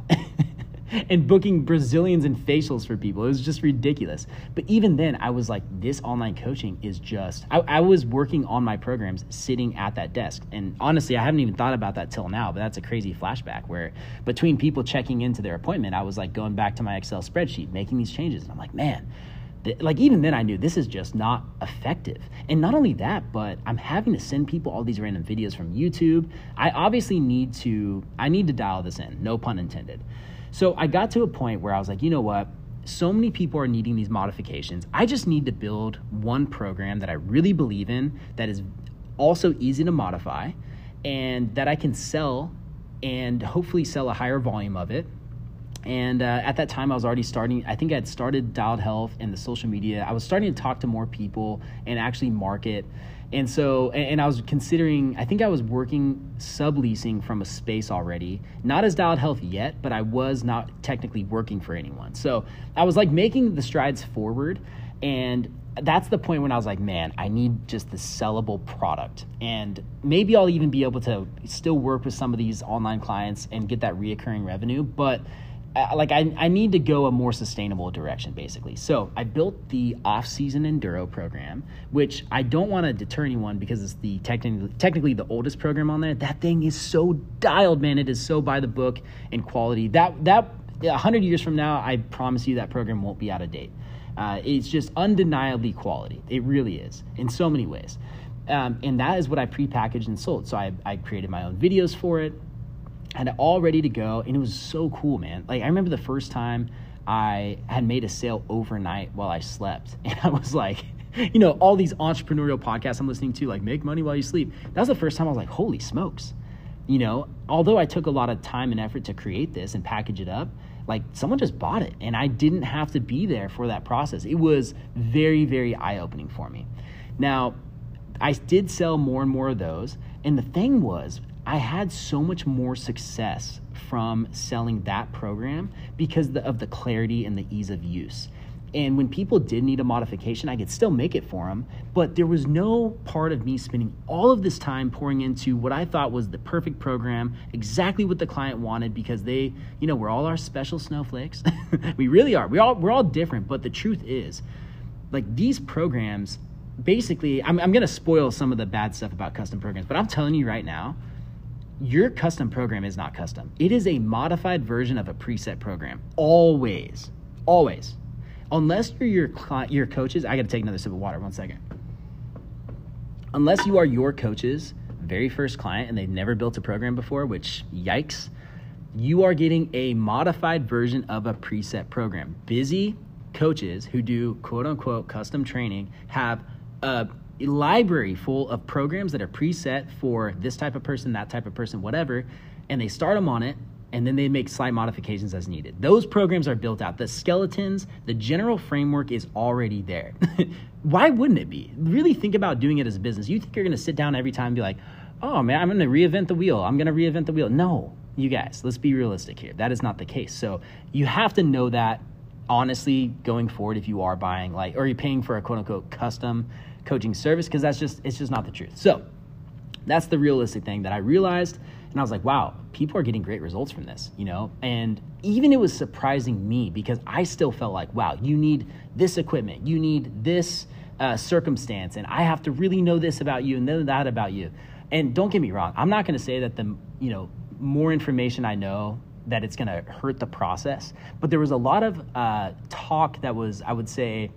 and booking Brazilians and facials for people. It was just ridiculous. But even then, I was like, this online coaching is just, I, I was working on my programs sitting at that desk. And honestly, I haven't even thought about that till now, but that's a crazy flashback where between people checking into their appointment, I was like going back to my Excel spreadsheet, making these changes. And I'm like, man, th- like even then I knew this is just not effective. And not only that, but I'm having to send people all these random videos from YouTube. I obviously need to, I need to dial this in, no pun intended. So I got to a point where I was like, you know what? So many people are needing these modifications. I just need to build one program that I really believe in, that is also easy to modify, and that I can sell and hopefully sell a higher volume of it. And uh, at that time, I was already starting, I think I had started Dialed Health and the social media. I was starting to talk to more people and actually market. And so, and, and I was considering, I think I was working subleasing from a space already, not as Dialed Health yet, but I was not technically working for anyone. So I was like making the strides forward. And that's the point when I was like, man, I need just the sellable product. And maybe I'll even be able to still work with some of these online clients and get that reoccurring revenue. But uh, like I, I need to go a more sustainable direction, basically. So I built the off-season enduro program, which I don't want to deter anyone because it's the technically, technically the oldest program on there. That thing is so dialed, man. It is so by the book and quality. That that one hundred years from now, I promise you that program won't be out of date. Uh, it's just undeniably quality. It really is in so many ways. Um, and that is what I prepackaged and sold. So I, I created my own videos for it. I had it all ready to go, and it was so cool, man. Like, I remember the first time I had made a sale overnight while I slept, and I was like, you know, all these entrepreneurial podcasts I'm listening to, like make money while you sleep. That was the first time I was like, holy smokes. You know, although I took a lot of time and effort to create this and package it up, like someone just bought it and I didn't have to be there for that process. It was very, very eye-opening for me. Now, I did sell more and more of those. And the thing was, I had so much more success from selling that program because of the clarity and the ease of use. And when people did need a modification, I could still make it for them, but there was no part of me spending all of this time pouring into what I thought was the perfect program, exactly what the client wanted, because they, you know, we're all our special snowflakes. We really are. We all, we're all different, but the truth is, like these programs, basically, I'm, I'm going to spoil some of the bad stuff about custom programs, but I'm telling you right now, your custom program is not custom. It is a modified version of a preset program. Always, always. Unless you're your client, your coaches, I got to take another sip of water, one second. Unless you are your coach's very first client and they've never built a program before, which yikes, you are getting a modified version of a preset program. Busy coaches who do quote unquote custom training have a library full of programs that are preset for this type of person, that type of person, whatever, and they start them on it. And then they make slight modifications as needed. Those programs are built out. The skeletons, the general framework is already there. Why wouldn't it be? Really think about doing it as a business. You think you're going to sit down every time and be like, oh man, I'm going to reinvent the wheel. I'm going to reinvent the wheel. No, you guys, let's be realistic here. That is not the case. So you have to know that honestly going forward if you are buying like, or you're paying for a quote unquote custom coaching service, because that's just, it's just not the truth. So that's the realistic thing that I realized. And I was like, wow, people are getting great results from this, you know? And even it was surprising me because I still felt like, wow, you need this equipment, you need this uh, circumstance, and I have to really know this about you and then that about you. And don't get me wrong, I'm not going to say that the, you know, more information I know that it's going to hurt the process, but there was a lot of uh, talk that was, I would say,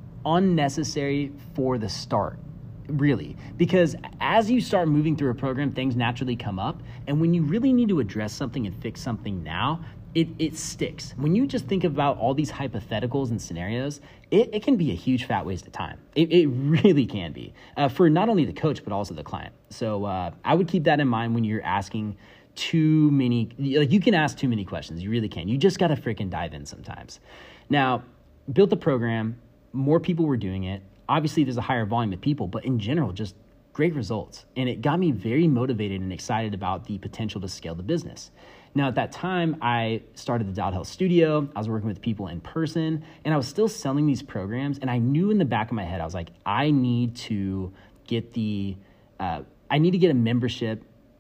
unnecessary for the start. Really, because as you start moving through a program, things naturally come up. And when you really need to address something and fix something now, it, it sticks. When you just think about all these hypotheticals and scenarios, it, it can be a huge fat waste of time. It, it really can be uh, for not only the coach, but also the client. So uh, I would keep that in mind when you're asking too many, like you can ask too many questions. You really can. You just got to freaking dive in sometimes. Now, built the program, more people were doing it. Obviously, there's a higher volume of people, but in general, just great results. And it got me very motivated and excited about the potential to scale the business. Now, at that time, I started the Dialed Health Studio. I was working with people in person, and I was still selling these programs. And I knew in the back of my head, I was like, I need to get the, uh, I need to get a membership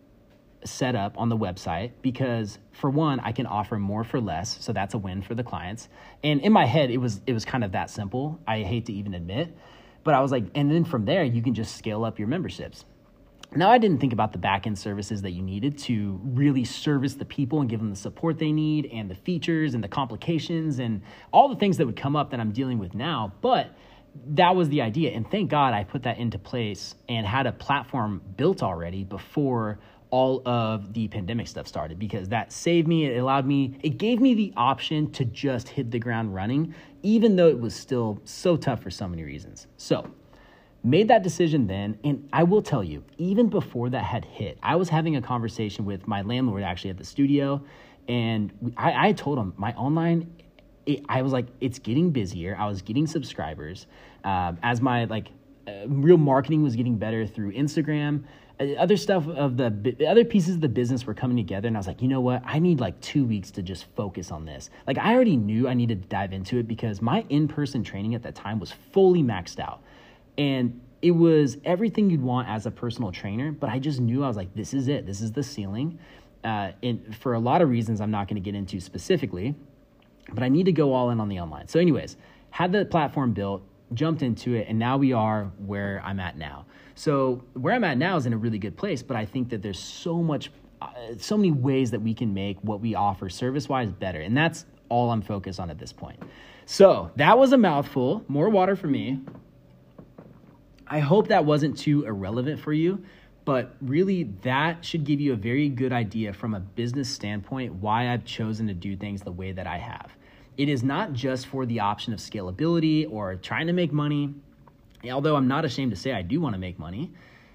set up on the website because for one, I can offer more for less. So that's a win for the clients. And in my head, it was, it was kind of that simple. I hate to even admit, but I was like, and then from there, you can just scale up your memberships. Now, I didn't think about the back-end services that you needed to really service the people and give them the support they need and the features and the complications and all the things that would come up that I'm dealing with now. But that was the idea. And thank God I put that into place and had a platform built already before all of the pandemic stuff started, because that saved me. It allowed me, it gave me the option to just hit the ground running, even though it was still so tough for so many reasons. So made that decision then. And I will tell you, even before that had hit, I was having a conversation with my landlord actually at the studio. And I, I told him my online, it, I was like, it's getting busier. I was getting subscribers uh, as my like uh, real marketing was getting better through Instagram. Other stuff of the other pieces of the business were coming together. And I was like, you know what? I need like two weeks to just focus on this. Like I already knew I needed to dive into it because my in-person training at that time was fully maxed out. And it was everything you'd want as a personal trainer. But I just knew I was like, this is it. This is the ceiling. Uh, and for a lot of reasons I'm not going to get into specifically, but I need to go all in on the online. So anyways, had the platform built, jumped into it, and now we are where I'm at now. So where I'm at now is in a really good place, but I think that there's so much, uh, so many ways that we can make what we offer service-wise better. And that's all I'm focused on at this point. So that was a mouthful. More water for me. I hope that wasn't too irrelevant for you, But really, that should give you a very good idea from a business standpoint why I've chosen to do things the way that I have. It is not just for the option of scalability or trying to make money, although I'm not ashamed to say I do want to make money.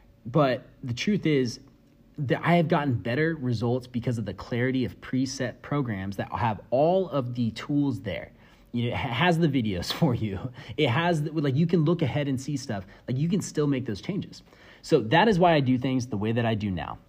But the truth is that I have gotten better results because of the clarity of preset programs that have all of the tools there. You know, it has the videos for you. It has, the, like, you can look ahead and see stuff. Like, you can still make those changes. So that is why I do things the way that I do now.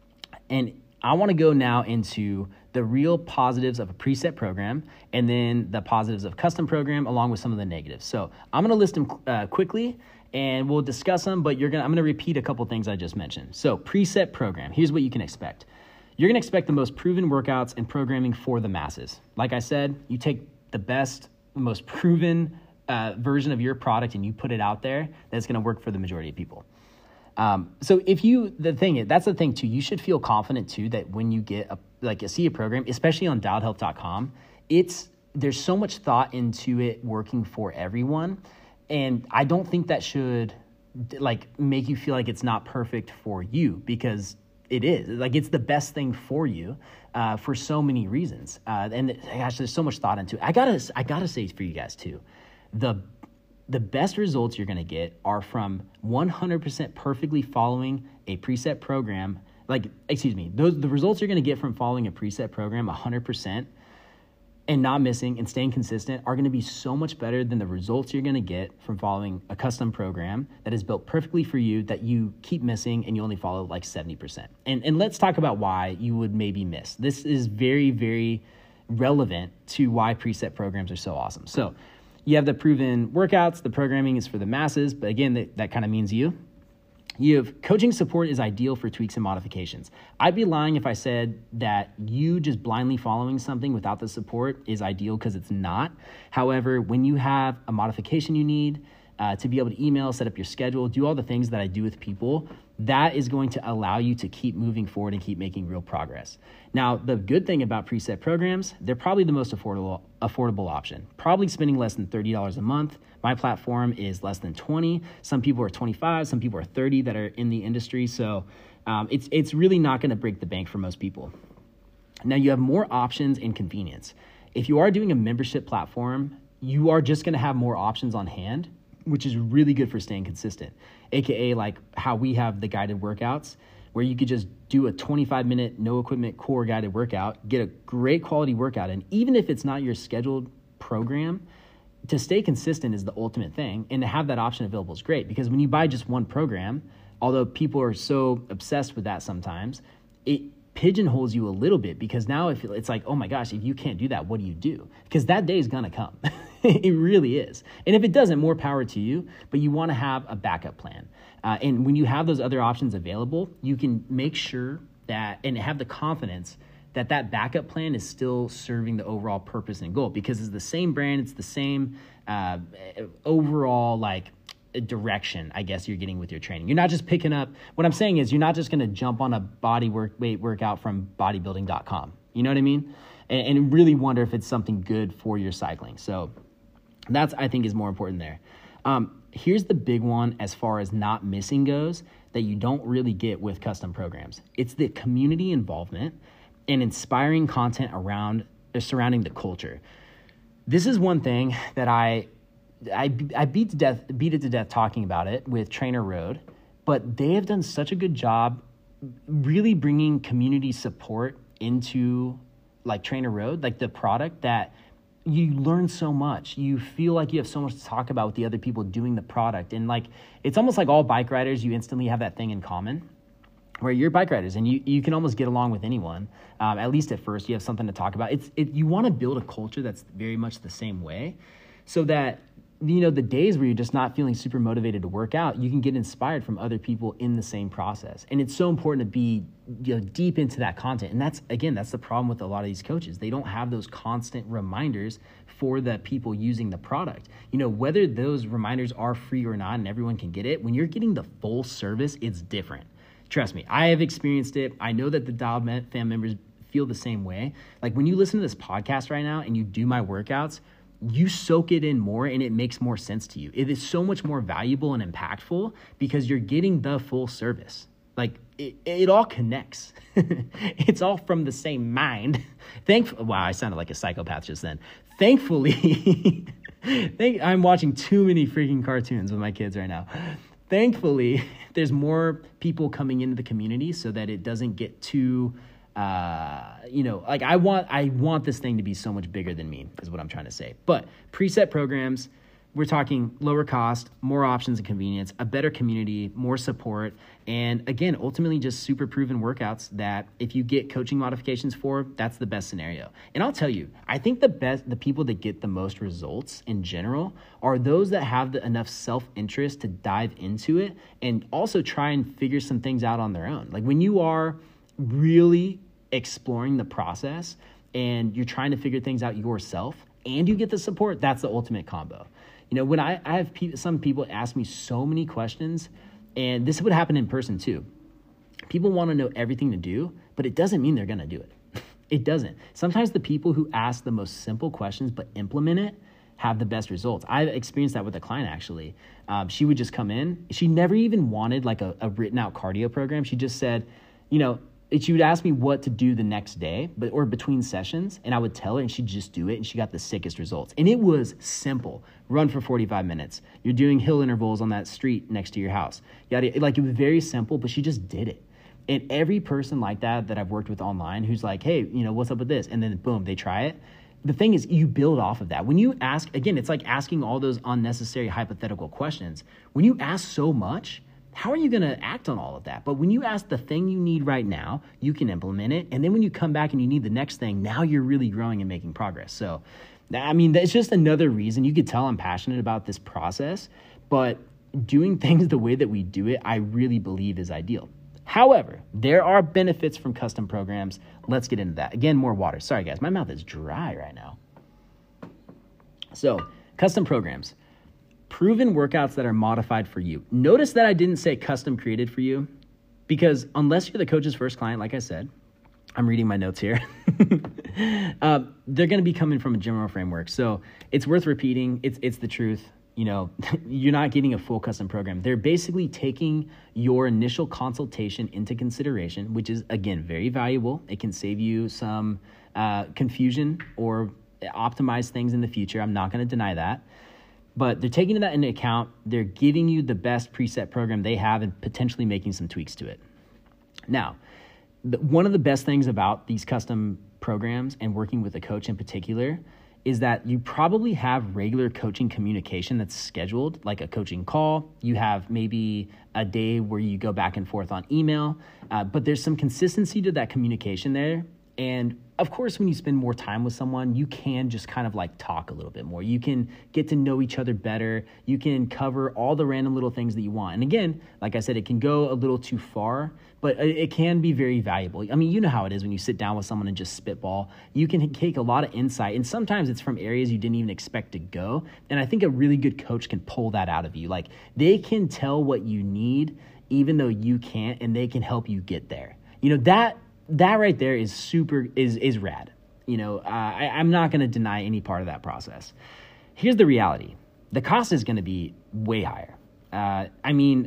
And I want to go now into the real positives of a preset program and then the positives of custom program along with some of the negatives. So I'm going to list them uh, quickly and we'll discuss them, but you're gonna, I'm going to repeat a couple things I just mentioned. So preset program, here's what you can expect. You're going to expect the most proven workouts and programming for the masses. Like I said, you take the best, most proven uh, version of your product and you put it out there, that's going to work for the majority of people. Um, so if you, the thing is, that's the thing too, you should feel confident too, that when you get a, like a see a program, especially on dialed health dot com, it's, there's so much thought into it working for everyone. And I don't think that should like make you feel like it's not perfect for you, because it is. Like, it's the best thing for you uh, for so many reasons. Uh, and gosh, there's so much thought into it. I gotta, I gotta say for you guys too, the The best results you're going to get are from one hundred percent perfectly following a preset program. Like, excuse me, those the results you're going to get from following a preset program one hundred percent and not missing and staying consistent are going to be so much better than the results you're going to get from following a custom program that is built perfectly for you that you keep missing and you only follow like seventy percent. And, and let's talk about why you would maybe miss. This is very, very relevant to why preset programs are so awesome. So you have the proven workouts, the programming is for the masses, but again, that, that kind of means you. You have coaching support is ideal for tweaks and modifications. I'd be lying if I said that you just blindly following something without the support is ideal, because it's not. However, when you have a modification you need uh, to be able to email, set up your schedule, do all the things that I do with people, that is going to allow you to keep moving forward and keep making real progress. Now, the good thing about preset programs, they're probably the most affordable affordable option. Probably spending less than thirty dollars a month. My platform is less than twenty dollars. Some people are twenty-five dollars, some people are thirty dollars that are in the industry. So um, it's, it's really not going to break the bank for most people. Now, you have more options and convenience. If you are doing a membership platform, you are just going to have more options on hand, which is really good for staying consistent. A K A like how we have the guided workouts, where you could just do a twenty-five minute no equipment core guided workout, get a great quality workout. And even if it's not your scheduled program, to stay consistent is the ultimate thing. And to have that option available is great, because when you buy just one program, although people are so obsessed with that sometimes, it pigeonholes you a little bit, because now if it's like, oh my gosh, if you can't do that, what do you do? Because that day is going to come. It really is. And if it doesn't, more power to you, but you want to have a backup plan. Uh, and when you have those other options available, you can make sure that, and have the confidence that that backup plan is still serving the overall purpose and goal, because it's the same brand, it's the same uh, overall like direction, I guess, you're getting with your training. You're not just picking up, what I'm saying is you're not just going to jump on a body work weight workout from bodybuilding dot com. You know what I mean? And, and really wonder if it's something good for your cycling. So that's, I think, is more important there. Um, here's the big one as far as not missing goes that you don't really get with custom programs. It's the community involvement and inspiring content around uh, surrounding the culture. This is one thing that I I, I beat to death beat it to death talking about it with Trainer Road, but they have done such a good job really bringing community support into like Trainer Road, like the product, that you learn so much. You feel like you have so much to talk about with the other people doing the product. And like, it's almost like all bike riders, you instantly have that thing in common where you're bike riders and you, you can almost get along with anyone. Um, at least at first you have something to talk about. It's it, you want to build a culture that's very much the same way, so that, you know, the days where you're just not feeling super motivated to work out, you can get inspired from other people in the same process. And it's so important to be, you know, deep into that content. And that's, again, that's the problem with a lot of these coaches. They don't have those constant reminders for the people using the product. You know, whether those reminders are free or not and everyone can get it, when you're getting the full service, it's different. Trust me, I have experienced it. I know that the Dialed Fam members feel the same way. Like when you listen to this podcast right now and you do my workouts, you soak it in more and it makes more sense to you. It is so much more valuable and impactful because you're getting the full service. Like it, it all connects. It's all from the same mind. Thankfully, wow, I sounded like a psychopath just then. Thankfully, thank, I'm watching too many freaking cartoons with my kids right now. Thankfully, there's more people coming into the community so that it doesn't get too, uh, you know, like I want, I want this thing to be so much bigger than me is what I'm trying to say. But preset programs, we're talking lower cost, more options and convenience, a better community, more support, and again, ultimately just super proven workouts that if you get coaching modifications for, that's the best scenario. And I'll tell you, I think the best, the people that get the most results in general are those that have the, enough self-interest to dive into it and also try and figure some things out on their own. Like when you are really exploring the process and you're trying to figure things out yourself and you get the support, that's the ultimate combo. You know, when I, I have pe- some people ask me so many questions, and this would happen in person too. People want to know everything to do, but it doesn't mean they're going to do it. It doesn't. Sometimes the people who ask the most simple questions but implement it have the best results. I've experienced that with a client, actually. Um, she would just come in. She never even wanted like a, a written out cardio program. She just said, you know, she would ask me what to do the next day, but or between sessions, and I would tell her, and she'd just do it, and she got the sickest results. And it was simple. Run for forty-five minutes. You're doing hill intervals on that street next to your house. Yada, like it was very simple, but she just did it. And every person like that that I've worked with online who's like, hey, you know, what's up with this? And then boom, they try it. The thing is, you build off of that. When you ask, again, it's like asking all those unnecessary hypothetical questions. When you ask so much, how are you going to act on all of that? But when you ask the thing you need right now, you can implement it. And then when you come back and you need the next thing, now you're really growing and making progress. So, I mean, that's just another reason. You could tell I'm passionate about this process, but doing things the way that we do it, I really believe is ideal. However, there are benefits from custom programs. Let's get into that. Again, more water. Sorry, guys. My mouth is dry right now. So, custom programs. Proven workouts that are modified for you. Notice that I didn't say custom created for you because unless you're the coach's first client, like I said, I'm reading my notes here, uh, they're going to be coming from a general framework. So it's worth repeating. It's it's the truth. You know, you're not getting a full custom program. They're basically taking your initial consultation into consideration, which is, again, very valuable. It can save you some uh, confusion or optimize things in the future. I'm not going to deny that. But they're taking that into account. They're giving you the best preset program they have and potentially making some tweaks to it. Now, the, one of the best things about these custom programs and working with a coach in particular is that you probably have regular coaching communication that's scheduled, like a coaching call. You have maybe a day where you go back and forth on email, uh, but there's some consistency to that communication there. And of course, when you spend more time with someone, you can just kind of like talk a little bit more. You can get to know each other better. You can cover all the random little things that you want. And again, like I said, it can go a little too far, but it can be very valuable. I mean, you know how it is when you sit down with someone and just spitball. You can take a lot of insight, and sometimes it's from areas you didn't even expect to go. And I think a really good coach can pull that out of you. Like they can tell what you need, even though you can't, and they can help you get there. You know, that That right there is super, is is rad. You know, uh, I, I'm not going to deny any part of that process. Here's the reality. The cost is going to be way higher. Uh, I mean,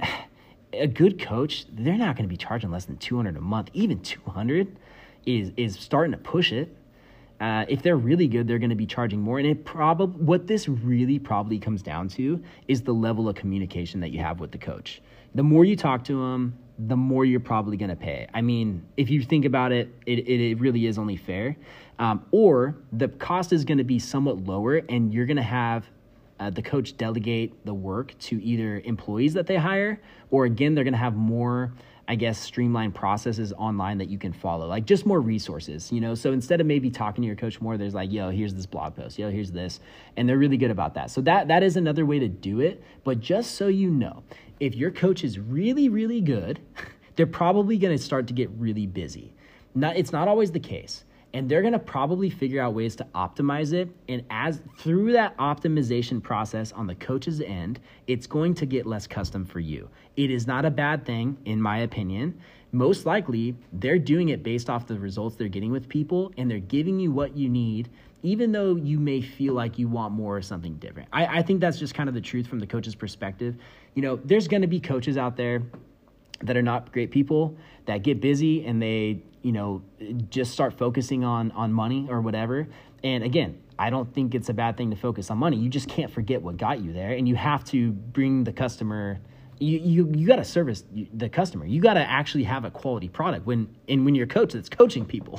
a good coach, they're not going to be charging less than two hundred dollars a month. Even two hundred dollars is, is starting to push it. Uh, if they're really good, they're going to be charging more. And it probably, what this really probably comes down to is the level of communication that you have with the coach. The more you talk to them, the more you're probably going to pay. I mean, if you think about it, it, it, it really is only fair. Um, or the cost is going to be somewhat lower, and you're going to have uh, the coach delegate the work to either employees that they hire, or again, they're going to have more, I guess, streamlined processes online that you can follow, like just more resources, you know? So instead of maybe talking to your coach more, there's like, yo, here's this blog post, yo, here's this. And they're really good about that. So that that is another way to do it. But just so you know, if your coach is really, really good, they're probably going to start to get really busy. Not, it's not always the case. And they're going to probably figure out ways to optimize it. And as through that optimization process on the coach's end, it's going to get less custom for you. It is not a bad thing, in my opinion. Most likely, they're doing it based off the results they're getting with people, and they're giving you what you need, even though you may feel like you want more or something different. I, I think that's just kind of the truth from the coach's perspective. You know, there's going to be coaches out there that are not great people, that get busy and they, you know, just start focusing on, on money or whatever. And again, I don't think it's a bad thing to focus on money. You just can't forget what got you there, and you have to bring the customer. You you you got to service the customer. You got to actually have a quality product when and when you're a coach that's coaching people,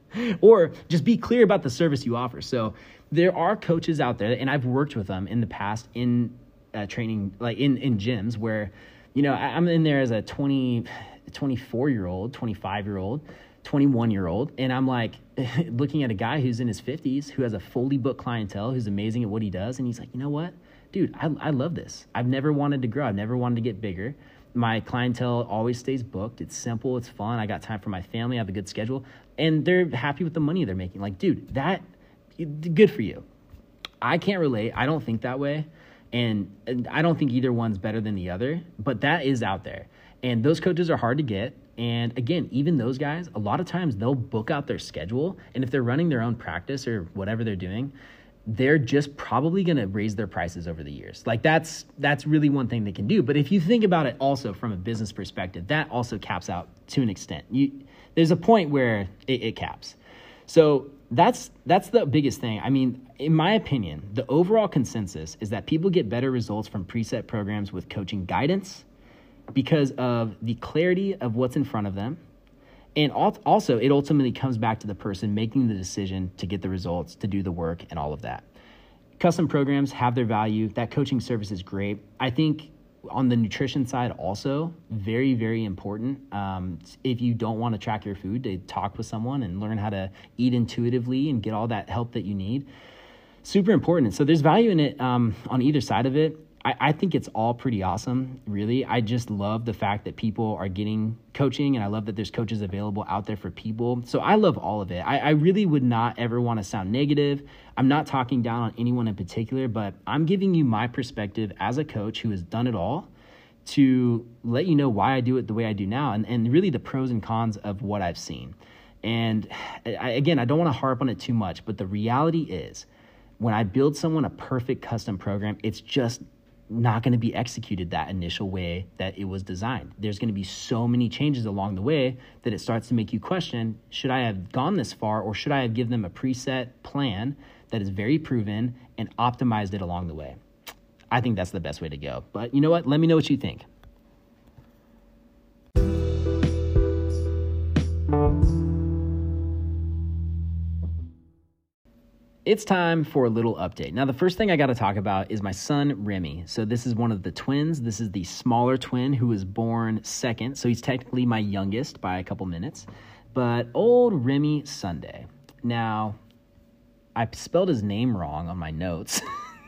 or just be clear about the service you offer. So there are coaches out there, and I've worked with them in the past in uh, training, like in in gyms where, you know, I'm in there as a twenty, twenty-four year old, twenty-five year old. twenty-one year old. And I'm like looking at a guy who's in his fifties, who has a fully booked clientele, who's amazing at what he does. And he's like, you know what, dude, I, I love this. I've never wanted to grow. I've never wanted to get bigger. My clientele always stays booked. It's simple. It's fun. I got time for my family. I have a good schedule, and they're happy with the money they're making. Like, dude, that good for you. I can't relate. I don't think that way. And, and I don't think either one's better than the other, but that is out there. And those coaches are hard to get. And again, even those guys, a lot of times they'll book out their schedule. And if they're running their own practice or whatever they're doing, they're just probably going to raise their prices over the years. Like that's, that's really one thing they can do. But if you think about it also from a business perspective, that also caps out to an extent. You, there's a point where it, it caps. So that's, that's the biggest thing. I mean, in my opinion, the overall consensus is that people get better results from preset programs with coaching guidance, because of the clarity of what's in front of them. And also, it ultimately comes back to the person making the decision to get the results, to do the work, and all of that. Custom programs have their value. That coaching service is great. I think on the nutrition side also, very, very important. Um, if you don't want to track your food, to talk with someone and learn how to eat intuitively and get all that help that you need. Super important. So there's value in it um, on either side of it. I think it's all pretty awesome, really. I just love the fact that people are getting coaching, and I love that there's coaches available out there for people. So I love all of it. I, I really would not ever want to sound negative. I'm not talking down on anyone in particular, but I'm giving you my perspective as a coach who has done it all to let you know why I do it the way I do now, and, and really the pros and cons of what I've seen. And I, again, I don't want to harp on it too much, but the reality is when I build someone a perfect custom program, it's just not going to be executed that initial way that it was designed. There's going to be so many changes along the way that it starts to make you question, should I have gone this far, or should I have given them a preset plan that is very proven and optimized it along the way? I think that's the best way to go. But you know what? Let me know what you think. It's time for a little update. Now, the first thing I got to talk about is my son, Remy. So this is one of the twins. This is the smaller twin who was born second. So he's technically my youngest by a couple minutes. But old Remy Sunday. Now, I spelled his name wrong on my notes.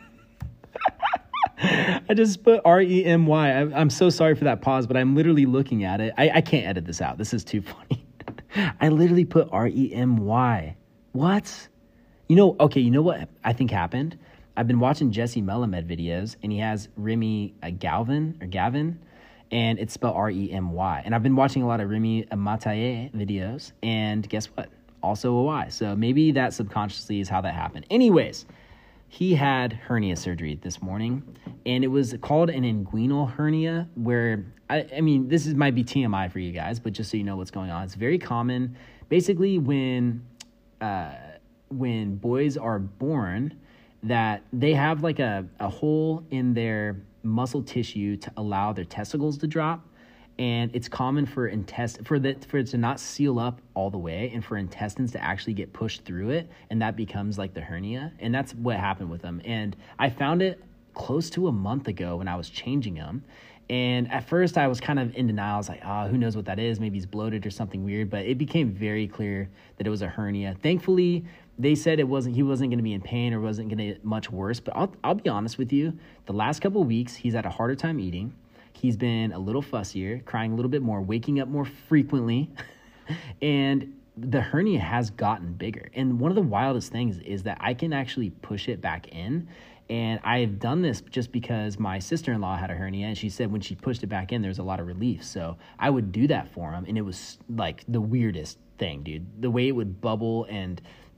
I just put R E M Y. I'm so sorry for that pause, but I'm literally looking at it. I, I can't edit this out. This is too funny. I literally put R E M Y. What? You know, okay, you know what I think happened? I've been watching Jesse Melamed videos, and he has Remy uh, Galvin, or Gavin, and it's spelled R E M Y. And I've been watching a lot of Remy Mataye videos, and guess what? Also a Y. So maybe that subconsciously is how that happened. Anyways, he had hernia surgery this morning, and it was called an inguinal hernia, where, I, I mean, this is might be T M I for you guys, but just so you know what's going on, it's very common. Basically, when... Uh, when boys are born, that they have like a, a hole in their muscle tissue to allow their testicles to drop. And it's common for intest for that for it to not seal up all the way, and for intestines to actually get pushed through it, and that becomes like the hernia. And that's what happened with them. And I found it close to a month ago when I was changing them. And at first I was kind of in denial. I was like, oh, who knows what that is? Maybe he's bloated or something weird. But it became very clear that it was a hernia. Thankfully, they said it wasn't. He wasn't going to be in pain, or wasn't going to get much worse. But I'll I'll be honest with you. The last couple of weeks, he's had a harder time eating. He's been a little fussier, crying a little bit more, waking up more frequently, and the hernia has gotten bigger. And one of the wildest things is that I can actually push it back in. And I've done this just because my sister-in-law had a hernia, and she said when she pushed it back in, there was a lot of relief. So I would do that for him, and it was like the weirdest thing, dude. The way it would bubble, and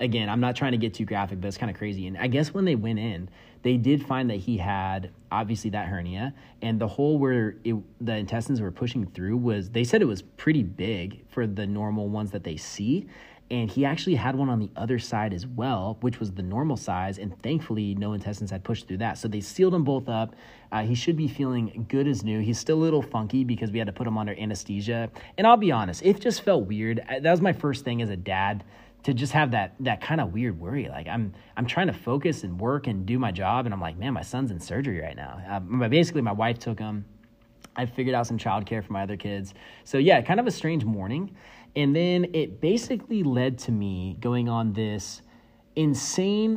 again, I'm not trying to get too graphic, but it's kind of crazy. And I guess when they went in, they did find that he had obviously that hernia, and the hole where it, the intestines were pushing through was, they said it was pretty big for the normal ones that they see. And he actually had one on the other side as well, which was the normal size. And thankfully, no intestines had pushed through that. So they sealed them both up. Uh, he should be feeling good as new. He's still a little funky because we had to put him under anesthesia. And I'll be honest, it just felt weird. That was my first thing as a dad, to just have that that kind of weird worry. Like I'm I'm trying to focus and work and do my job. And I'm like, man, my son's in surgery right now. Uh, basically, my wife took him. I figured out some childcare for my other kids. So yeah, kind of a strange morning. And then it basically led to me going on this insane,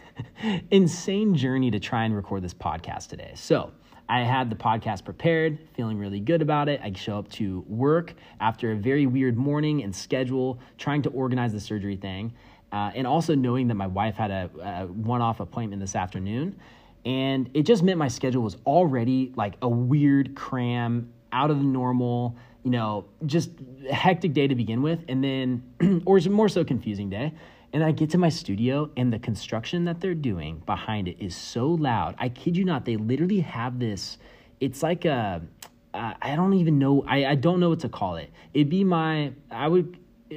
insane journey to try and record this podcast today. So I had the podcast prepared, feeling really good about it. I show up to work after a very weird morning and schedule, trying to organize the surgery thing, uh, and also knowing that my wife had a, a one-off appointment this afternoon. And it just meant my schedule was already like a weird cram, out of the normal, you know, just a hectic day to begin with. And then, or more so confusing day. And I get to my studio and the construction that they're doing behind it is so loud. I kid you not. They literally have this, it's like a, uh, I don't even know. I, I don't know what to call it. It'd be my, I would,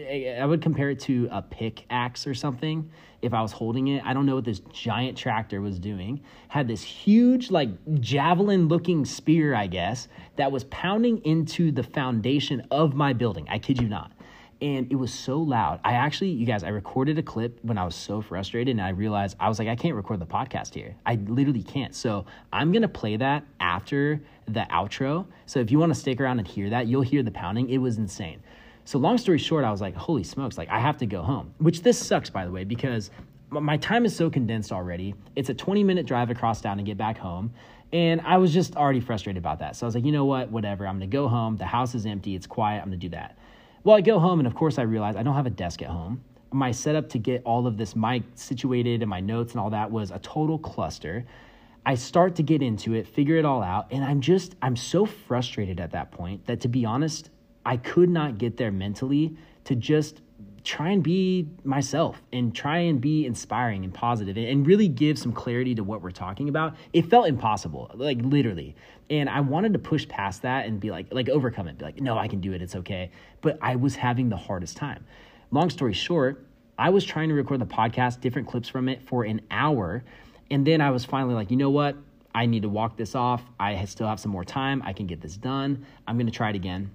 I would compare it to a pickaxe or something if I was holding it. I don't know what this giant tractor was doing. Had this huge, like, javelin-looking spear, I guess, that was pounding into the foundation of my building. I kid you not. And it was so loud. I actually, you guys, I recorded a clip when I was so frustrated, and I realized, I was like, I can't record the podcast here. I literally can't. So I'm going to play that after the outro. So if you want to stick around and hear that, you'll hear the pounding. It was insane. So long story short, I was like, holy smokes, like I have to go home, which this sucks, by the way, because my time is so condensed already. It's a twenty minute drive across town to get back home. And I was just already frustrated about that. So I was like, you know what, whatever, I'm going to go home. The house is empty. It's quiet. I'm going to do that. Well, I go home, and of course I realized I don't have a desk at home. My setup to get all of this mic situated and my notes and all that was a total cluster. I start to get into it, figure it all out. And I'm just, I'm so frustrated at that point that, to be honest, I could not get there mentally to just try and be myself and try and be inspiring and positive and really give some clarity to what we're talking about. It felt impossible, like literally. And I wanted to push past that and be like, like overcome it, be like, no, I can do it. It's okay. But I was having the hardest time. Long story short, I was trying to record the podcast, different clips from it for an hour. And then I was finally like, you know what? I need to walk this off. I still have some more time. I can get this done. I'm going to try it again.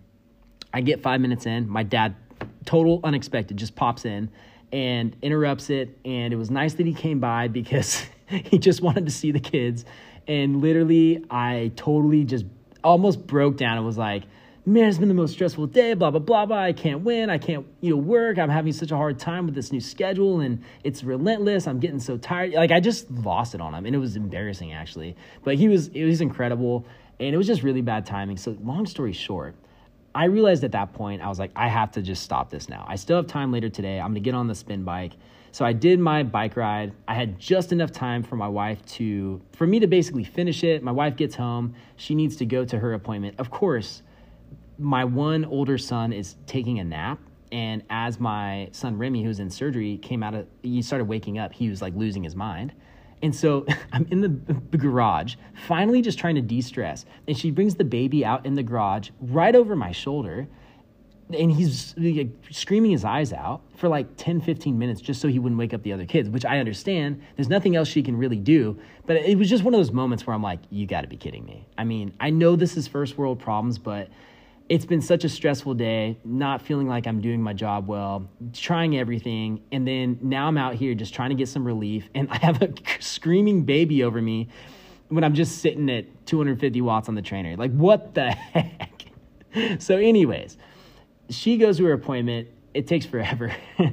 I get five minutes in. My dad, total unexpected, just pops in and interrupts it. And it was nice that he came by because he just wanted to see the kids. And literally, I totally just almost broke down. It was like, man, it's been the most stressful day, blah, blah, blah, blah. I can't win. I can't, you know, work. I'm having such a hard time with this new schedule, and it's relentless. I'm getting so tired. Like, I just lost it on him, and it was embarrassing, actually. But he was, it was incredible, and it was just really bad timing. So long story short, I realized at that point, I was like, I have to just stop this now. I still have time later today. I'm going to get on the spin bike. So I did my bike ride. I had just enough time for my wife to, for me to basically finish it. My wife gets home. She needs to go to her appointment. Of course, my one older son is taking a nap. And as my son Remy, who's in surgery, came out of, he started waking up, he was like losing his mind. And so I'm in the b- garage, finally just trying to de-stress. And she brings the baby out in the garage right over my shoulder. And he's like, screaming his eyes out for like ten, fifteen minutes just so he wouldn't wake up the other kids, which I understand. There's nothing else she can really do. But it was just one of those moments where I'm like, you got to be kidding me. I mean, I know this is first world problems, but it's been such a stressful day, not feeling like I'm doing my job well, trying everything. And then now I'm out here just trying to get some relief. And I have a screaming baby over me when I'm just sitting at two hundred fifty watts on the trainer. Like, what the heck? So anyways, she goes to her appointment. It takes forever.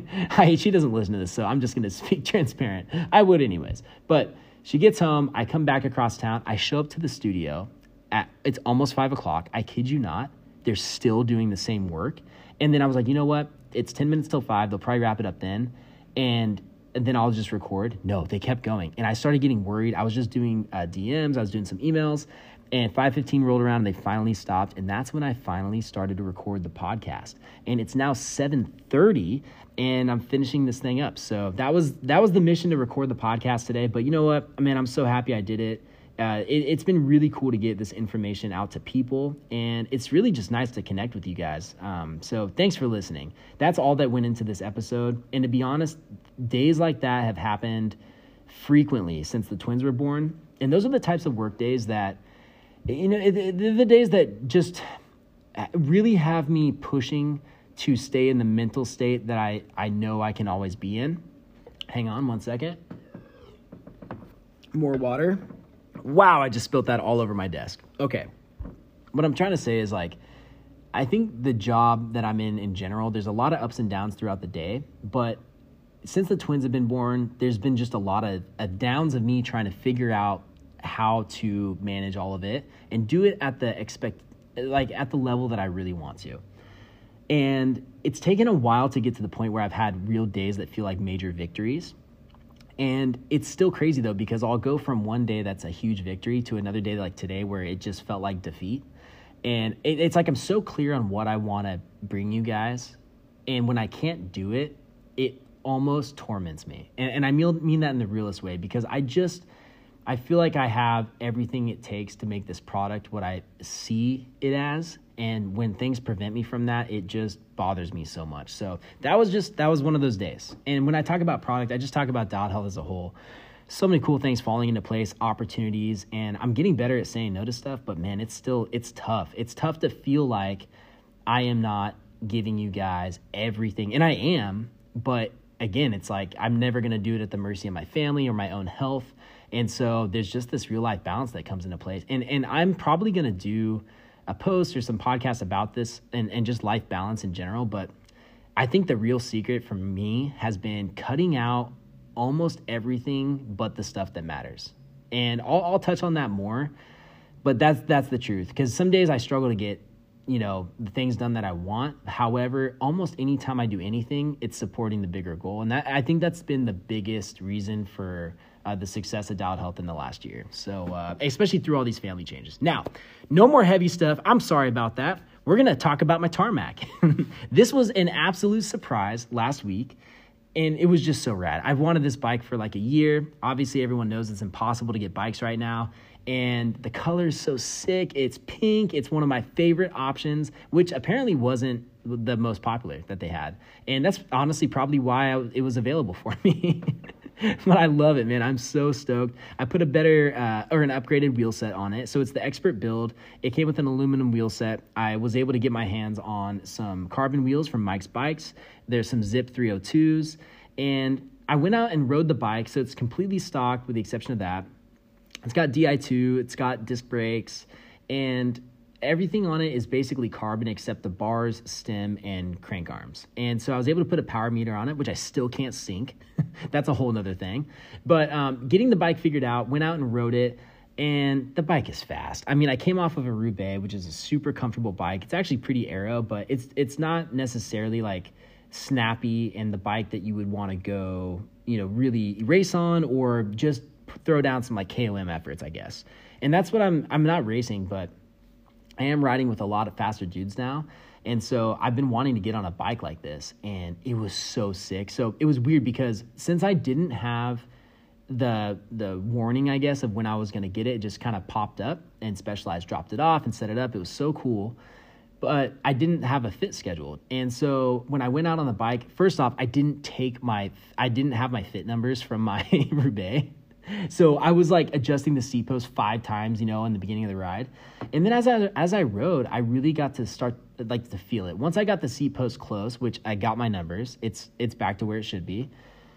I, she doesn't listen to this, so I'm just going to speak transparent. I would anyways. But she gets home. I come back across town. I show up to the studio. At, it's almost five o'clock. I kid you not. They're still doing the same work. And then I was like, you know what? It's ten minutes till five. They'll probably wrap it up then. And, and then I'll just record. No, they kept going. And I started getting worried. I was just doing uh, D Ms. I was doing some emails. And five fifteen rolled around and they finally stopped. And that's when I finally started to record the podcast. And it's now seven thirty and I'm finishing this thing up. So that was that was the mission, to record the podcast today. But you know what? Man, I'm so happy I did it. Uh, it, it's been really cool to get this information out to people, and it's really just nice to connect with you guys. Um, so thanks for listening. That's all that went into this episode. And to be honest, days like that have happened frequently since the twins were born. And those are the types of work days that, you know, they're the days that just really have me pushing to stay in the mental state that I, I know I can always be in. Hang on one second. More water. Wow, I just spilled that all over my desk. Okay. What I'm trying to say is, like, I think the job that I'm in in general, there's a lot of ups and downs throughout the day, but since the twins have been born, there's been just a lot of uh, downs of me trying to figure out how to manage all of it and do it at the expect, like at the level that I really want to. And it's taken a while to get to the point where I've had real days that feel like major victories. And it's still crazy, though, because I'll go from one day that's a huge victory to another day like today where it just felt like defeat. And it, it's like I'm so clear on what I want to bring you guys. And when I can't do it, it almost torments me. And, and I mean, mean that in the realest way, because I just, I feel like I have everything it takes to make this product what I see it as. And when things prevent me from that, it just bothers me so much. So that was just, that was one of those days. And when I talk about product, I just talk about Dialed Health as a whole. So many cool things falling into place, opportunities, and I'm getting better at saying no to stuff, but man, it's still, it's tough. It's tough to feel like I am not giving you guys everything. And I am, but again, it's like, I'm never going to do it at the mercy of my family or my own health. And so there's just this real life balance that comes into place. And, and I'm probably going to do a post or some podcasts about this and, and just life balance in general. But I think the real secret for me has been cutting out almost everything but the stuff that matters. And I'll, I'll touch on that more, but that's, that's the truth. Because some days I struggle to get, you know, the things done that I want. However, almost any time I do anything, it's supporting the bigger goal. And that, I think that's been the biggest reason for uh, the success of Dialed Health in the last year. So, uh, especially through all these family changes. Now, no more heavy stuff. I'm sorry about that. We're going to talk about my tarmac. This was an absolute surprise last week, and it was just so rad. I've wanted this bike for like a year. Obviously, everyone knows it's impossible to get bikes right now. And the color is so sick. It's pink. It's one of my favorite options, which apparently wasn't the most popular that they had. And that's honestly probably why I, it was available for me. But I love it, man. I'm so stoked. I put a better uh, or an upgraded wheel set on it. So it's the Expert build. It came with an aluminum wheel set. I was able to get my hands on some carbon wheels from Mike's Bikes. There's some Zip three oh twos. And I went out and rode the bike. So it's completely stock with the exception of that. It's got D I two, it's got disc brakes, and everything on it is basically carbon except the bars, stem, and crank arms. And so I was able to put a power meter on it, which I still can't sync. That's a whole nother thing. But um, getting the bike figured out, went out and rode it, and the bike is fast. I mean, I came off of a Roubaix, which is a super comfortable bike. It's actually pretty aero, but it's it's not necessarily like snappy and the bike that you would want to go, you know, really race on or just throw down some like K O M efforts, I guess. And that's what I'm, I'm not racing, but I am riding with a lot of faster dudes now. And so I've been wanting to get on a bike like this, and it was so sick. So it was weird because since I didn't have the, the warning, I guess, of when I was going to get it, it just kind of popped up and Specialized dropped it off and set it up. It was so cool. But I didn't have a fit scheduled. And so when I went out on the bike, first off, I didn't take my, I didn't have my fit numbers from my Roubaix. So I was like adjusting the seat post five times, you know, in the beginning of the ride. And then as I, as I rode, I really got to start like to feel it. Once I got the seat post close, which I got my numbers, it's, it's back to where it should be.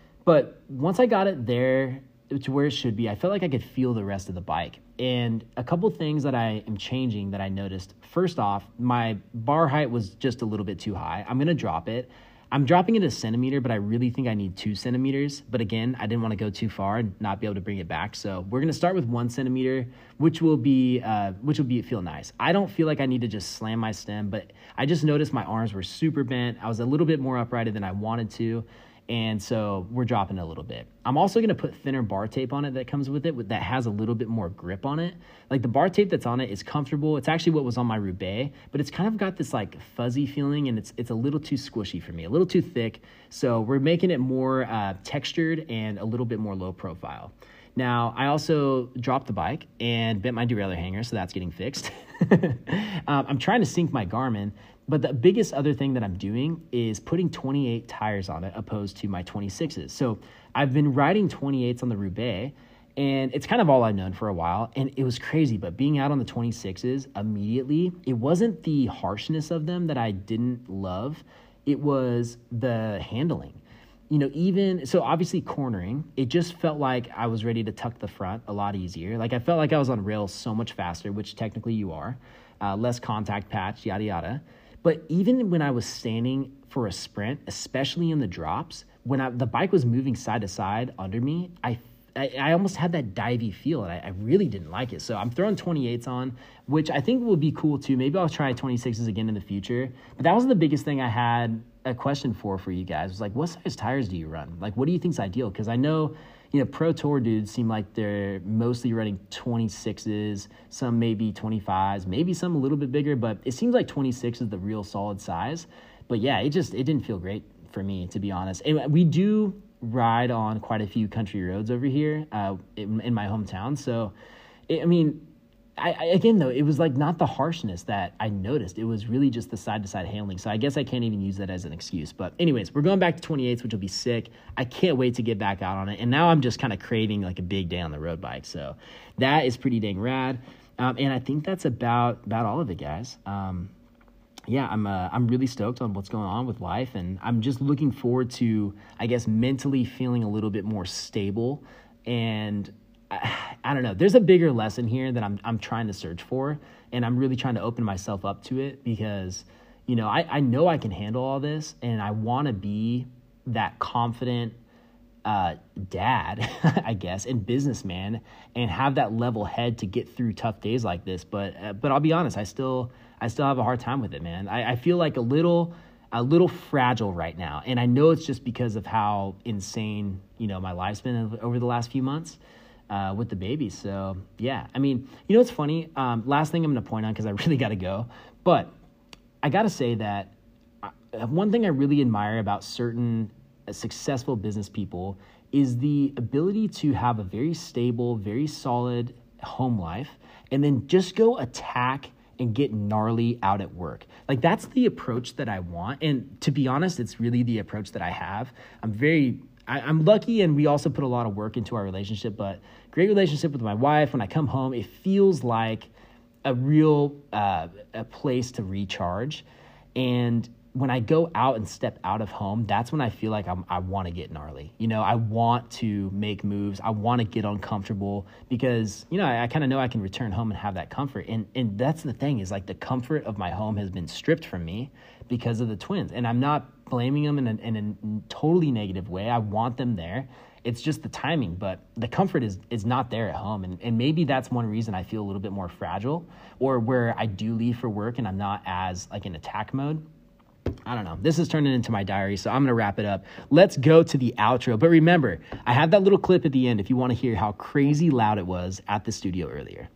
But once I got it there to where it should be, I felt like I could feel the rest of the bike. And a couple things that I am changing that I noticed. First off, my bar height was just a little bit too high. I'm going to drop it. I'm dropping it a centimeter, but I really think I need two centimeters. But again, I didn't want to go too far and not be able to bring it back. So we're going to start with one centimeter, which will be, uh, which will be feel nice. I don't feel like I need to just slam my stem, but I just noticed my arms were super bent. I was a little bit more uprighted than I wanted to. And so we're dropping it a little bit. I'm also going to put thinner bar tape on it that comes with it with, that has a little bit more grip on it. Like the bar tape that's on it is comfortable. It's actually what was on my Roubaix, but it's kind of got this like fuzzy feeling, and it's it's a little too squishy for me, a little too thick. So we're making it more uh, textured and a little bit more low profile. Now, I also dropped the bike and bent my derailleur hanger, so that's getting fixed. um, I'm trying to sync my Garmin, but the biggest other thing that I'm doing is putting twenty-eight tires on it opposed to my twenty-sixes. So I've been riding twenty-eights on the Roubaix, and it's kind of all I've known for a while, and it was crazy. But being out on the twenty-sixes immediately, it wasn't the harshness of them that I didn't love. It was the handling. You know, even, so obviously cornering, it just felt like I was ready to tuck the front a lot easier. Like I felt like I was on rails so much faster, which technically you are, uh, less contact patch, yada, yada. But even when I was standing for a sprint, especially in the drops, when I, the bike was moving side to side under me, I I, I almost had that divey feel, and I, I really didn't like it. So I'm throwing twenty-eights on, which I think will be cool too. Maybe I'll try twenty-sixes again in the future. But that was the biggest thing I had a question for for you guys. Was like, what size tires do you run? Like, what do you think's ideal? Because I know, you know, Pro Tour dudes seem like they're mostly running twenty-sixes, some maybe twenty-fives, maybe some a little bit bigger, but it seems like twenty-six is the real solid size. But yeah, it just, it didn't feel great for me, to be honest. And we do ride on quite a few country roads over here uh, in, in my hometown. So, it, I mean, I, I, again, though, it was like not the harshness that I noticed. It was really just the side-to-side handling. So I guess I can't even use that as an excuse. But anyways, we're going back to twenty-eights, which will be sick. I can't wait to get back out on it. And now I'm just kind of craving like a big day on the road bike. So that is pretty dang rad. Um, and I think that's about about all of it, guys. Um, yeah, I'm uh, I'm really stoked on what's going on with life. And I'm just looking forward to, I guess, mentally feeling a little bit more stable. And I, I don't know, there's a bigger lesson here that I'm I'm trying to search for, and I'm really trying to open myself up to it because, you know, I, I know I can handle all this, and I want to be that confident uh, dad, I guess, and businessman, and have that level head to get through tough days like this. But uh, but I'll be honest, I still I still have a hard time with it, man. I, I feel like a little a little fragile right now, and I know it's just because of how insane, you know, my life's been over the last few months. Uh, with the baby. So yeah, I mean, you know, what's funny. Um, last thing I'm going to point on, cause I really got to go, but I got to say that I, one thing I really admire about certain uh, successful business people is the ability to have a very stable, very solid home life, and then just go attack and get gnarly out at work. Like that's the approach that I want. And to be honest, it's really the approach that I have. I'm very I, I'm lucky, and we also put a lot of work into our relationship, but great relationship with my wife. When I come home, it feels like a real uh, a place to recharge. And when I go out and step out of home, that's when I feel like I'm, I want to get gnarly. You know, I want to make moves. I want to get uncomfortable because, you know, I, I kind of know I can return home and have that comfort. And and that's the thing is like the comfort of my home has been stripped from me because of the twins. And I'm not blaming them in a, in a totally negative way. I want them there. It's just the timing, but the comfort is is not there at home. And, and maybe that's one reason I feel a little bit more fragile, or where I do leave for work and I'm not as like in attack mode. I don't know. This is turning into my diary, so I'm going to wrap it up. Let's go to the outro. But remember, I have that little clip at the end if you want to hear how crazy loud it was at the studio earlier.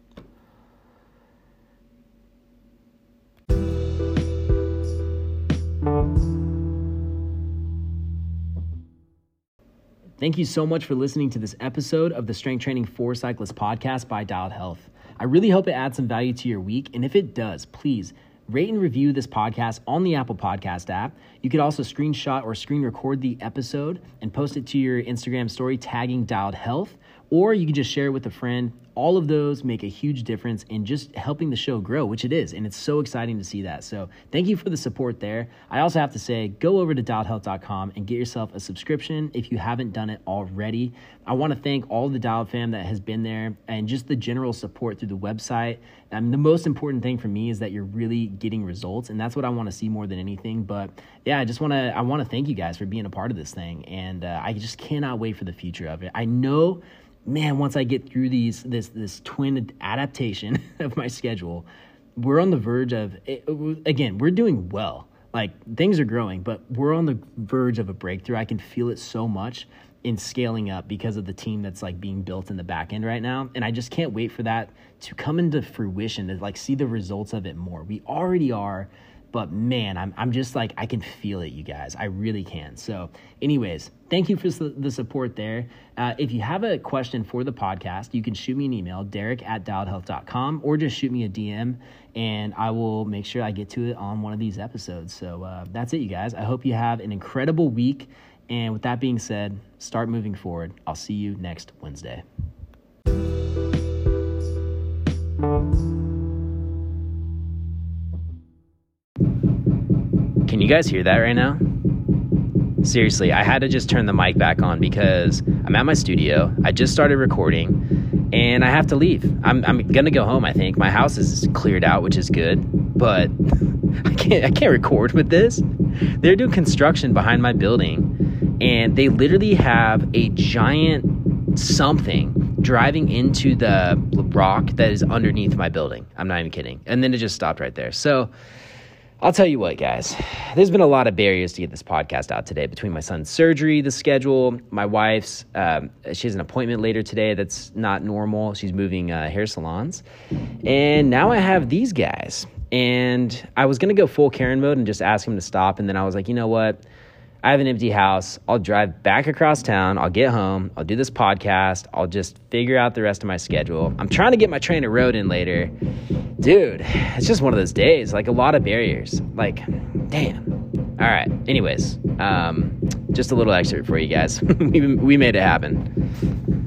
Thank you so much for listening to this episode of the Strength Training for Cyclists podcast by Dialed Health. I really hope it adds some value to your week, and if it does, please rate and review this podcast on the Apple Podcast app. You could also screenshot or screen record the episode and post it to your Instagram story tagging Dialed Health, or you can just share it with a friend. All of those make a huge difference in just helping the show grow, which it is, and it's so exciting to see that. So thank you for the support there. I also have to say, go over to dialed health dot com and get yourself a subscription if you haven't done it already. I want to thank all the Dialed fam that has been there and just the general support through the website. Um, the most important thing for me is that you're really getting results, and that's what I want to see more than anything. But yeah, I just want to I want to thank you guys for being a part of this thing, and uh, I just cannot wait for the future of it. I know, man, once I get through these this this twin adaptation of my schedule, we're on the verge of it, again, we're doing well. Like, things are growing, but we're on the verge of a breakthrough. I can feel it so much in scaling up because of the team that's like being built in the back end right now. And I just can't wait for that to come into fruition, to like see the results of it more. We already are, but man, I'm I'm just like, I can feel it, you guys. I really can. So anyways, thank you for the support there. Uh, if you have a question for the podcast, you can shoot me an email, Derek at dialed health dot com, or just shoot me a D M and I will make sure I get to it on one of these episodes. So uh, that's it, you guys. I hope you have an incredible week. And with that being said, start moving forward. I'll see you next Wednesday. Can you guys hear that right now? Seriously, I had to just turn the mic back on because I'm at my studio. I just started recording and I have to leave. I'm I'm going to go home, I think. My house is cleared out, which is good, but I can't I can't record with this. They're doing construction behind my building. And they literally have a giant something driving into the rock that is underneath my building. I'm not even kidding. And then it just stopped right there. So I'll tell you what, guys, there's been a lot of barriers to get this podcast out today between my son's surgery, the schedule, my wife's, um, she has an appointment later today that's not normal. She's moving uh, hair salons. And now I have these guys. And I was going to go full Karen mode and just ask him to stop. And then I was like, you know what? I have an empty house. I'll drive back across town. I'll get home. I'll do this podcast. I'll just figure out the rest of my schedule. I'm trying to get my trainer road in later. Dude, it's just one of those days. Like, a lot of barriers. Like, damn. All right. Anyways, um, just a little excerpt for you guys. we, we made it happen.